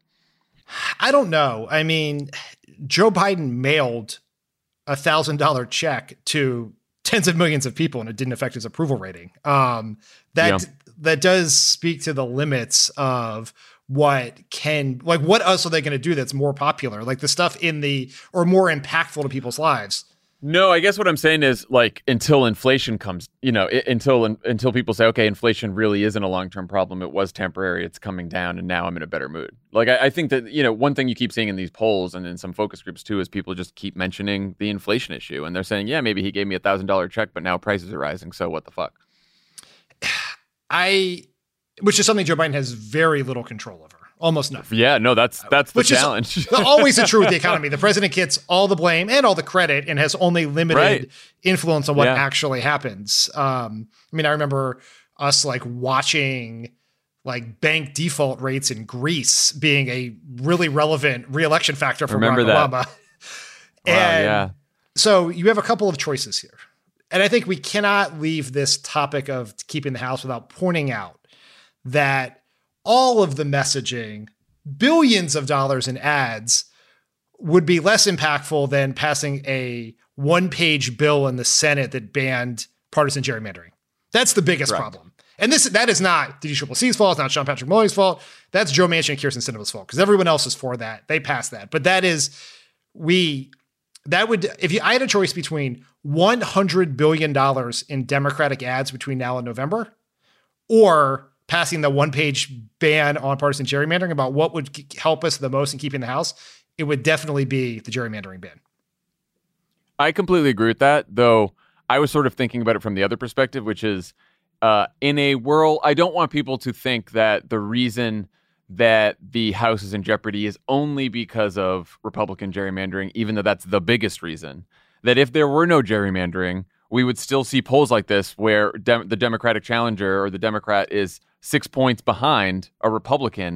I don't know. I mean, Joe Biden mailed a one thousand dollars check to tens of millions of people, and it didn't affect his approval rating. Um, that yeah. that does speak to the limits of what can, like, what else are they going to do that's more popular, like the stuff in the or more impactful to people's lives. No, I guess what I'm saying is, like, until inflation comes, you know, it, until until people say, okay, inflation really isn't a long-term problem. It was temporary. It's coming down, and now I'm in a better mood. Like, I, I think that, you know, one thing you keep seeing in these polls and in some focus groups too is people just keep mentioning the inflation issue, and they're saying, yeah, maybe he gave me a thousand dollar check, but now prices are rising. So what the fuck? I, which is something Joe Biden has very little control over. Almost nothing. Yeah, no, that's that's the Which challenge. Is always the truth with the economy. The president gets all the blame and all the credit and has only limited right. influence on what yeah. actually happens. Um, I mean, I remember us like watching like bank default rates in Greece being a really relevant re-election factor for remember Barack that. Obama. Wow, and yeah. so you have a couple of choices here. And I think we cannot leave this topic of keeping the House without pointing out that all of the messaging, billions of dollars in ads, would be less impactful than passing a one-page bill in the Senate that banned partisan gerrymandering. That's the biggest right. problem. And this that is not the D C C C's fault. It's not Sean Patrick Maloney's fault. That's Joe Manchin and Kyrsten Sinema's fault because everyone else is for that. They passed that. But that is, we, that would, if you, I had a choice between one hundred billion dollars in Democratic ads between now and November or passing the one-page ban on partisan gerrymandering about what would help us the most in keeping the House, it would definitely be the gerrymandering ban. I completely agree with that, though I was sort of thinking about it from the other perspective, which is uh, in a world, I don't want people to think that the reason that the House is in jeopardy is only because of Republican gerrymandering, even though that's the biggest reason. That if there were no gerrymandering, we would still see polls like this where de- the Democratic challenger or the Democrat is six points behind a Republican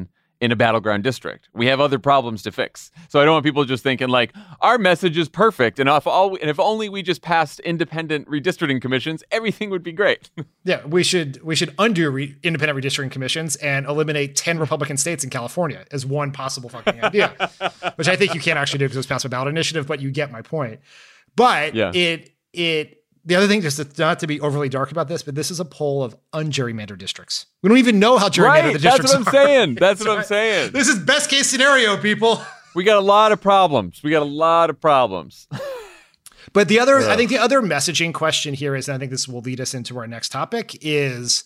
in a battleground district. We have other problems to fix. So I don't want people just thinking like, our message is perfect, and if all and if only we just passed independent redistricting commissions, everything would be great. Yeah, we should we should undo re- independent redistricting commissions and eliminate ten Republican states in California as one possible fucking idea, which I think you can't actually do because it was passed by ballot initiative, but you get my point. But yeah. it it the other thing, just to, not to be overly dark about this, but this is a poll of ungerrymandered districts. We don't even know how gerrymandered right, the districts are. That's what I'm are. saying. That's what I'm saying. This is best case scenario, people. We got a lot of problems. We got a lot of problems. But the other, yeah. I think the other messaging question here is, and I think this will lead us into our next topic, is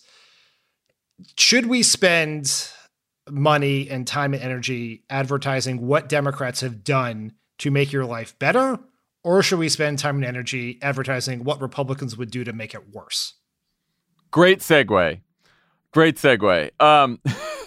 should we spend money and time and energy advertising what Democrats have done to make your life better? Or should we spend time and energy advertising what Republicans would do to make it worse? Great segue. Great segue. Um,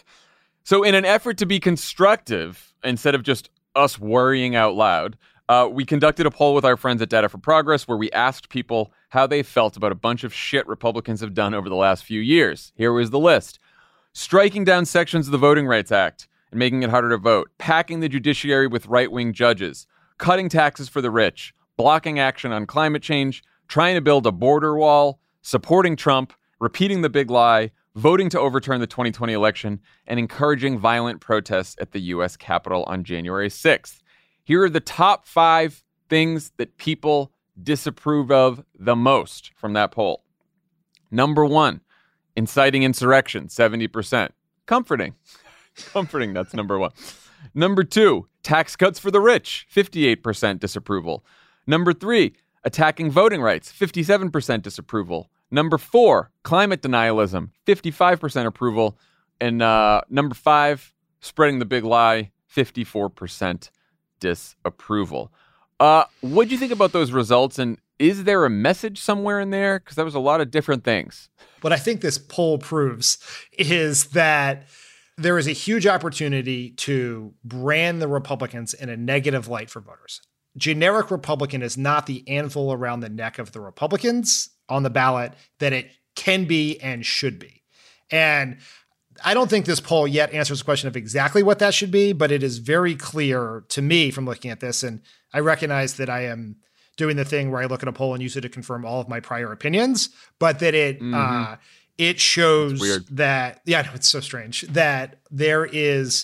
so in an effort to be constructive, instead of just us worrying out loud, uh, we conducted a poll with our friends at Data for Progress where we asked people how they felt about a bunch of shit Republicans have done over the last few years. Here was the list. Striking down sections of the Voting Rights Act and making it harder to vote. Packing the judiciary with right-wing judges. Cutting taxes for the rich, blocking action on climate change, trying to build a border wall, supporting Trump, repeating the big lie, voting to overturn the twenty twenty election, and encouraging violent protests at the U S Capitol on January sixth. Here are the top five things that people disapprove of the most from that poll. Number one, inciting insurrection, seventy percent. Comforting. Comforting, that's number one. Number two, tax cuts for the rich, fifty-eight percent disapproval. Number three, attacking voting rights, fifty-seven percent disapproval. Number four, climate denialism, fifty-five percent approval. And uh, number five, spreading the big lie, fifty-four percent disapproval. Uh, what do you think about those results? And is there a message somewhere in there? Because there was a lot of different things. What I think this poll proves is that there is a huge opportunity to brand the Republicans in a negative light for voters. Generic Republican is not the anvil around the neck of the Republicans on the ballot that it can be and should be. And I don't think this poll yet answers the question of exactly what that should be, but it is very clear to me from looking at this. And I recognize that I am doing the thing where I look at a poll and use it to confirm all of my prior opinions, but that it, mm-hmm. uh, It shows that, yeah, no, it's so strange that there is,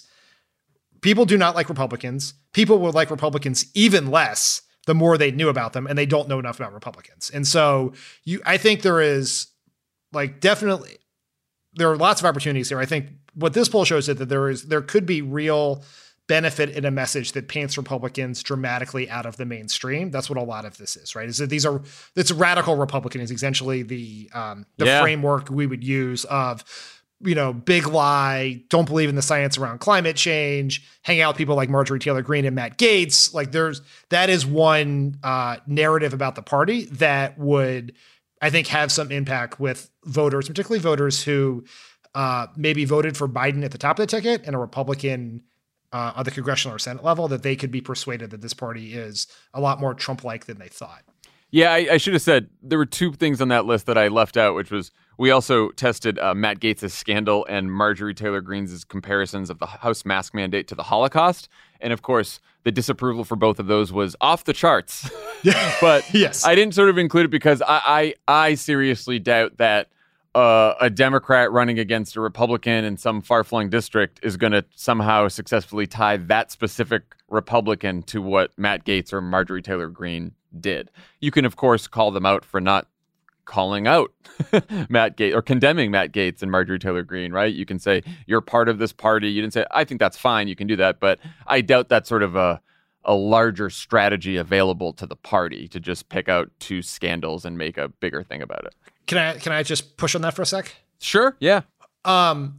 people do not like Republicans. People would like Republicans even less the more they knew about them, and they don't know enough about Republicans. And so you, I think there is like definitely, there are lots of opportunities here. I think what this poll shows is that there is, there could be real benefit in a message that paints Republicans dramatically out of the mainstream. That's what a lot of this is, right? Is that these are, it's radical Republican is essentially the, um, the yeah. framework we would use of, you know, big lie, don't believe in the science around climate change, hang out with people like Marjorie Taylor Greene and Matt Gaetz. Like there's, that is one uh, narrative about the party that would, I think, have some impact with voters, particularly voters who uh, maybe voted for Biden at the top of the ticket and a Republican Uh, on the congressional or Senate level, that they could be persuaded that this party is a lot more Trump-like than they thought. Yeah, I, I should have said there were two things on that list that I left out, which was we also tested uh, Matt Gaetz' scandal and Marjorie Taylor Greene's comparisons of the House mask mandate to the Holocaust. And of course, the disapproval for both of those was off the charts. But yes. I didn't sort of include it because I, I, I seriously doubt that Uh, a Democrat running against a Republican in some far-flung district is going to somehow successfully tie that specific Republican to what Matt Gaetz or Marjorie Taylor Greene did. You can, of course, call them out for not calling out Matt Gaetz or condemning Matt Gaetz and Marjorie Taylor Greene, right? You can say, you're part of this party. You didn't say, I think that's fine. You can do that. But I doubt that's sort of a, a larger strategy available to the party to just pick out two scandals and make a bigger thing about it. Can I can I just push on that for a sec? Sure, yeah. Um,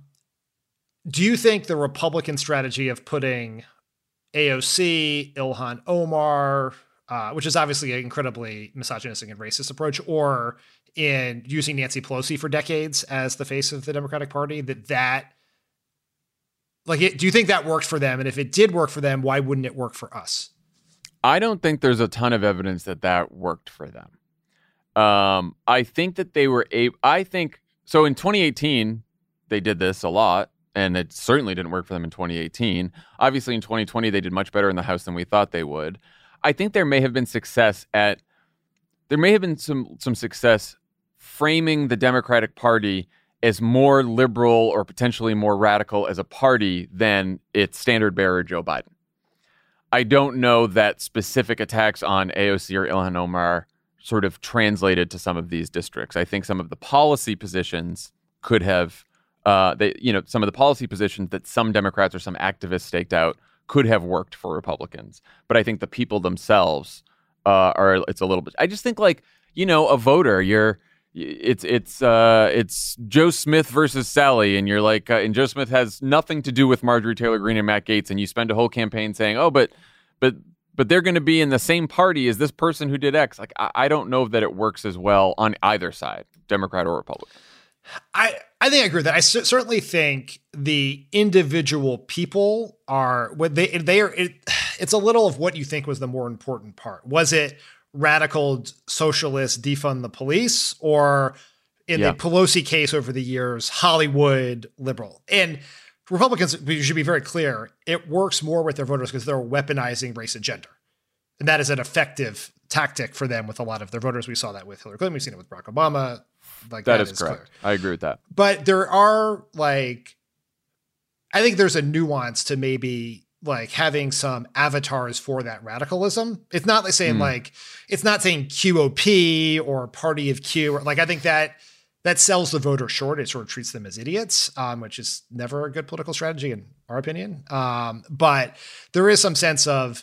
do you think the Republican strategy of putting A O C, Ilhan Omar, uh, which is obviously an incredibly misogynistic and racist approach, or in using Nancy Pelosi for decades as the face of the Democratic Party, that that, like, it, do you think that worked for them? And if it did work for them, why wouldn't it work for us? I don't think there's a ton of evidence that that worked for them. Um, I think that they were able, I think, so in twenty eighteen, they did this a lot, and it certainly didn't work for them in twenty eighteen. Obviously, in twenty twenty, they did much better in the House than we thought they would. I think there may have been success at there may have been some some success framing the Democratic Party as more liberal or potentially more radical as a party than its standard bearer, Joe Biden. I don't know that specific attacks on A O C or Ilhan Omar sort of translated to some of these districts. I think some of the policy positions could have, uh, they, you know, some of the policy positions that some Democrats or some activists staked out could have worked for Republicans. But I think the people themselves uh, are, it's a little bit, I just think like, you know, a voter, you're, it's, it's, uh, it's Joe Smith versus Sally. And you're like, uh, and Joe Smith has nothing to do with Marjorie Taylor Greene and Matt Gaetz. And you spend a whole campaign saying, oh, but, but, but they're going to be in the same party as this person who did X. Like, I, I don't know that it works as well on either side, Democrat or Republican. I, I think I agree with that. I c- certainly think the individual people are what they they are. It, it's a little of what you think was the more important part. Was it radical socialist defund the police, or in yeah. the Pelosi case over the years, Hollywood liberal? And Republicans, we should be very clear, it works more with their voters because they're weaponizing race and gender, and that is an effective tactic for them with a lot of their voters. We saw that with Hillary Clinton. We've seen it with Barack Obama. Like that, that is, is correct. Clear. I agree with that. But there are like, I think there's a nuance to maybe like having some avatars for that radicalism. It's not like saying mm. like, it's not saying Q O P or Party of Q. Or, like, I think that that sells the voter short. It sort of treats them as idiots, um, which is never a good political strategy in our opinion. Um, but there is some sense of,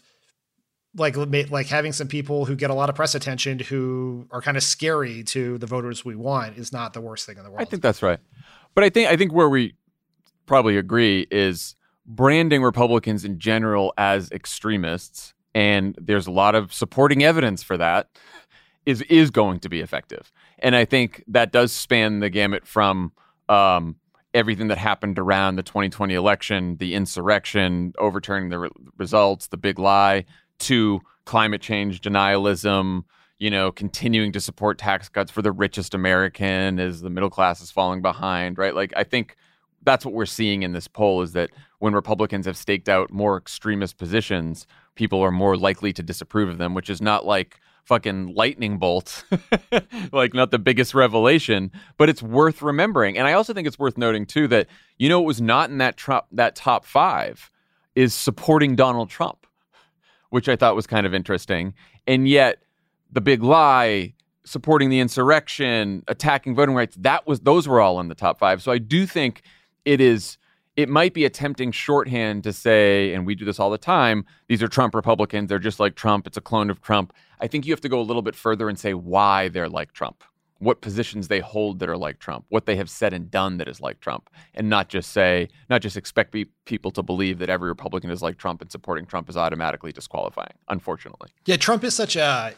like like having some people who get a lot of press attention who are kind of scary to the voters we want is not the worst thing in the world. I think that's right. But I think I think where we probably agree is branding Republicans in general as extremists, and there's a lot of supporting evidence for that, is is going to be effective. And I think that does span the gamut from um, everything that happened around the twenty twenty election, the insurrection, overturning the re- results, the big lie, to climate change denialism, you know, continuing to support tax cuts for the richest American as the middle class is falling behind, right? Like, I think that's what we're seeing in this poll is that when Republicans have staked out more extremist positions, people are more likely to disapprove of them, which is not like fucking lightning bolt, like not the biggest revelation, but it's worth remembering. And I also think it's worth noting, too, that, you know, it was not in that, tro- that top five is supporting Donald Trump, which I thought was kind of interesting. And yet the big lie, supporting the insurrection, attacking voting rights, that was those were all in the top five. So I do think it is it might be a tempting shorthand to say, and we do this all the time, these are Trump Republicans, they're just like Trump, it's a clone of Trump. I think you have to go a little bit further and say why they're like Trump, what positions they hold that are like Trump, what they have said and done that is like Trump, and not just say, not just expect be- people to believe that every Republican is like Trump and supporting Trump is automatically disqualifying, unfortunately. Yeah, Trump is such a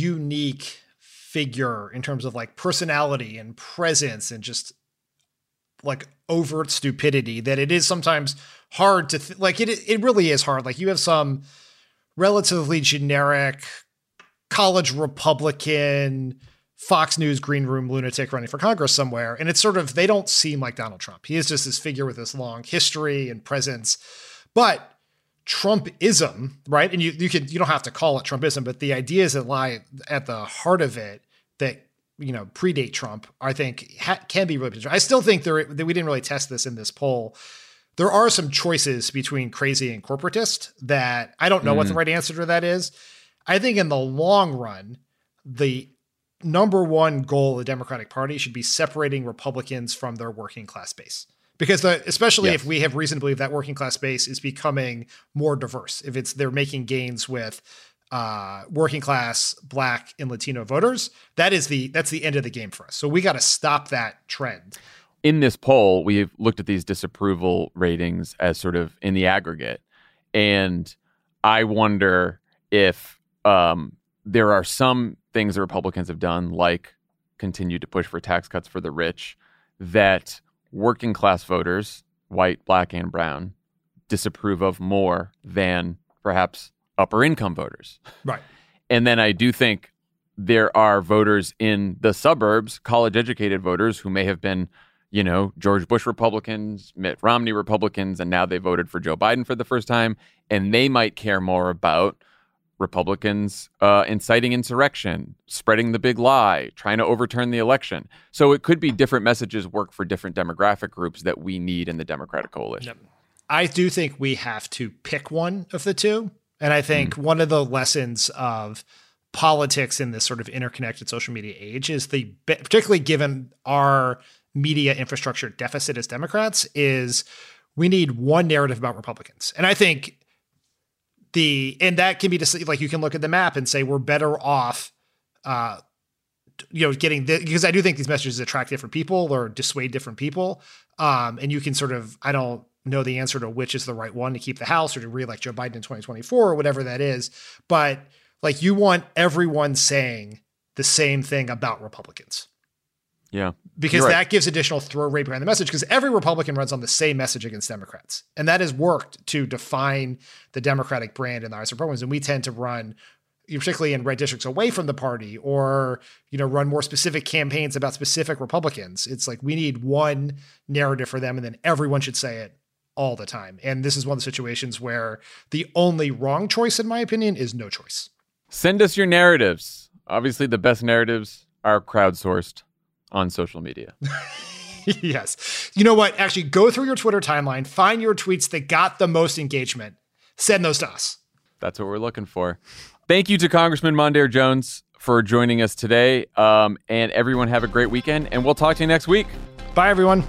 unique figure in terms of like personality and presence and just like overt stupidity that it is sometimes hard to, th- like it it really is hard. Like you have some relatively generic college Republican Fox News green room lunatic running for Congress somewhere. And it's sort of, they don't seem like Donald Trump. He is just this figure with this long history and presence, but Trumpism, right? And you, you can, you don't have to call it Trumpism, but the ideas that lie at the heart of it that, you know, predate Trump, I think ha- can be really, I still think there, that we didn't really test this in this poll. There are some choices between crazy and corporatist that I don't know mm. what the right answer to that is. I think in the long run, the number one goal of the Democratic Party should be separating Republicans from their working class base. Because the, especially yes. if we have reason to believe that working class base is becoming more diverse, if it's they're making gains with uh, working class Black and Latino voters, that is the that's the end of the game for us. So we got to stop that trend. In this poll, we've looked at these disapproval ratings as sort of in the aggregate, and I wonder if um, there are some things the Republicans have done, like continue to push for tax cuts for the rich, that working class voters, white, Black, and brown, disapprove of more than perhaps upper income voters. Right. And then I do think there are voters in the suburbs, college educated voters who may have been, you know, George Bush Republicans, Mitt Romney Republicans, and now they voted for Joe Biden for the first time. And they might care more about Republicans uh, inciting insurrection, spreading the big lie, trying to overturn the election. So it could be different messages work for different demographic groups that we need in the Democratic coalition. Yep. I do think we have to pick one of the two. And I think mm. one of the lessons of politics in this sort of interconnected social media age is the, particularly given our media infrastructure deficit as Democrats, is we need one narrative about Republicans. And I think the, and that can be just like, you can look at the map and say, we're better off, uh, you know, getting the, because I do think these messages attract different people or dissuade different people. Um, and you can sort of, I don't know the answer to which is the right one to keep the House or to reelect Joe Biden in twenty twenty-four or whatever that is. But like, you want everyone saying the same thing about Republicans. Yeah. Because right. that gives additional throw rate behind the message, because every Republican runs on the same message against Democrats. And that has worked to define the Democratic brand in the eyes of Republicans. And we tend to run, particularly in red districts, away from the party, or, you know, run more specific campaigns about specific Republicans. It's like, we need one narrative for them, and then everyone should say it all the time. And this is one of the situations where the only wrong choice, in my opinion, is no choice. Send us your narratives. Obviously, the best narratives are crowdsourced on social media. Yes. You know what? Actually, go through your Twitter timeline, find your tweets that got the most engagement, send those to us. That's what we're looking for. Thank you to Congressman Mondaire Jones for joining us today. Um, and everyone have a great weekend, and we'll talk to you next week. Bye, everyone.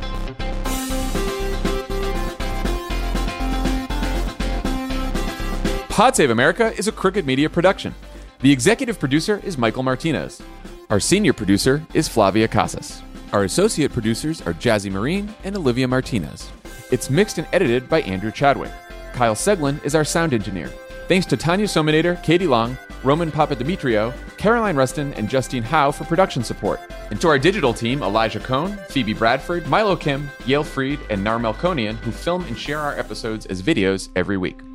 Pod Save America is a Crooked Media production. The executive producer is Michael Martinez. Our senior producer is Flavia Casas. Our associate producers are Jazzy Marine and Olivia Martinez. It's mixed and edited by Andrew Chadwick. Kyle Seglin is our sound engineer. Thanks to Tanya Sominator, Katie Long, Roman Papadimitriou, Caroline Rustin, and Justine Howe for production support. And to our digital team, Elijah Cohn, Phoebe Bradford, Milo Kim, Yale Freed, and Nar Melkonian, who film and share our episodes as videos every week.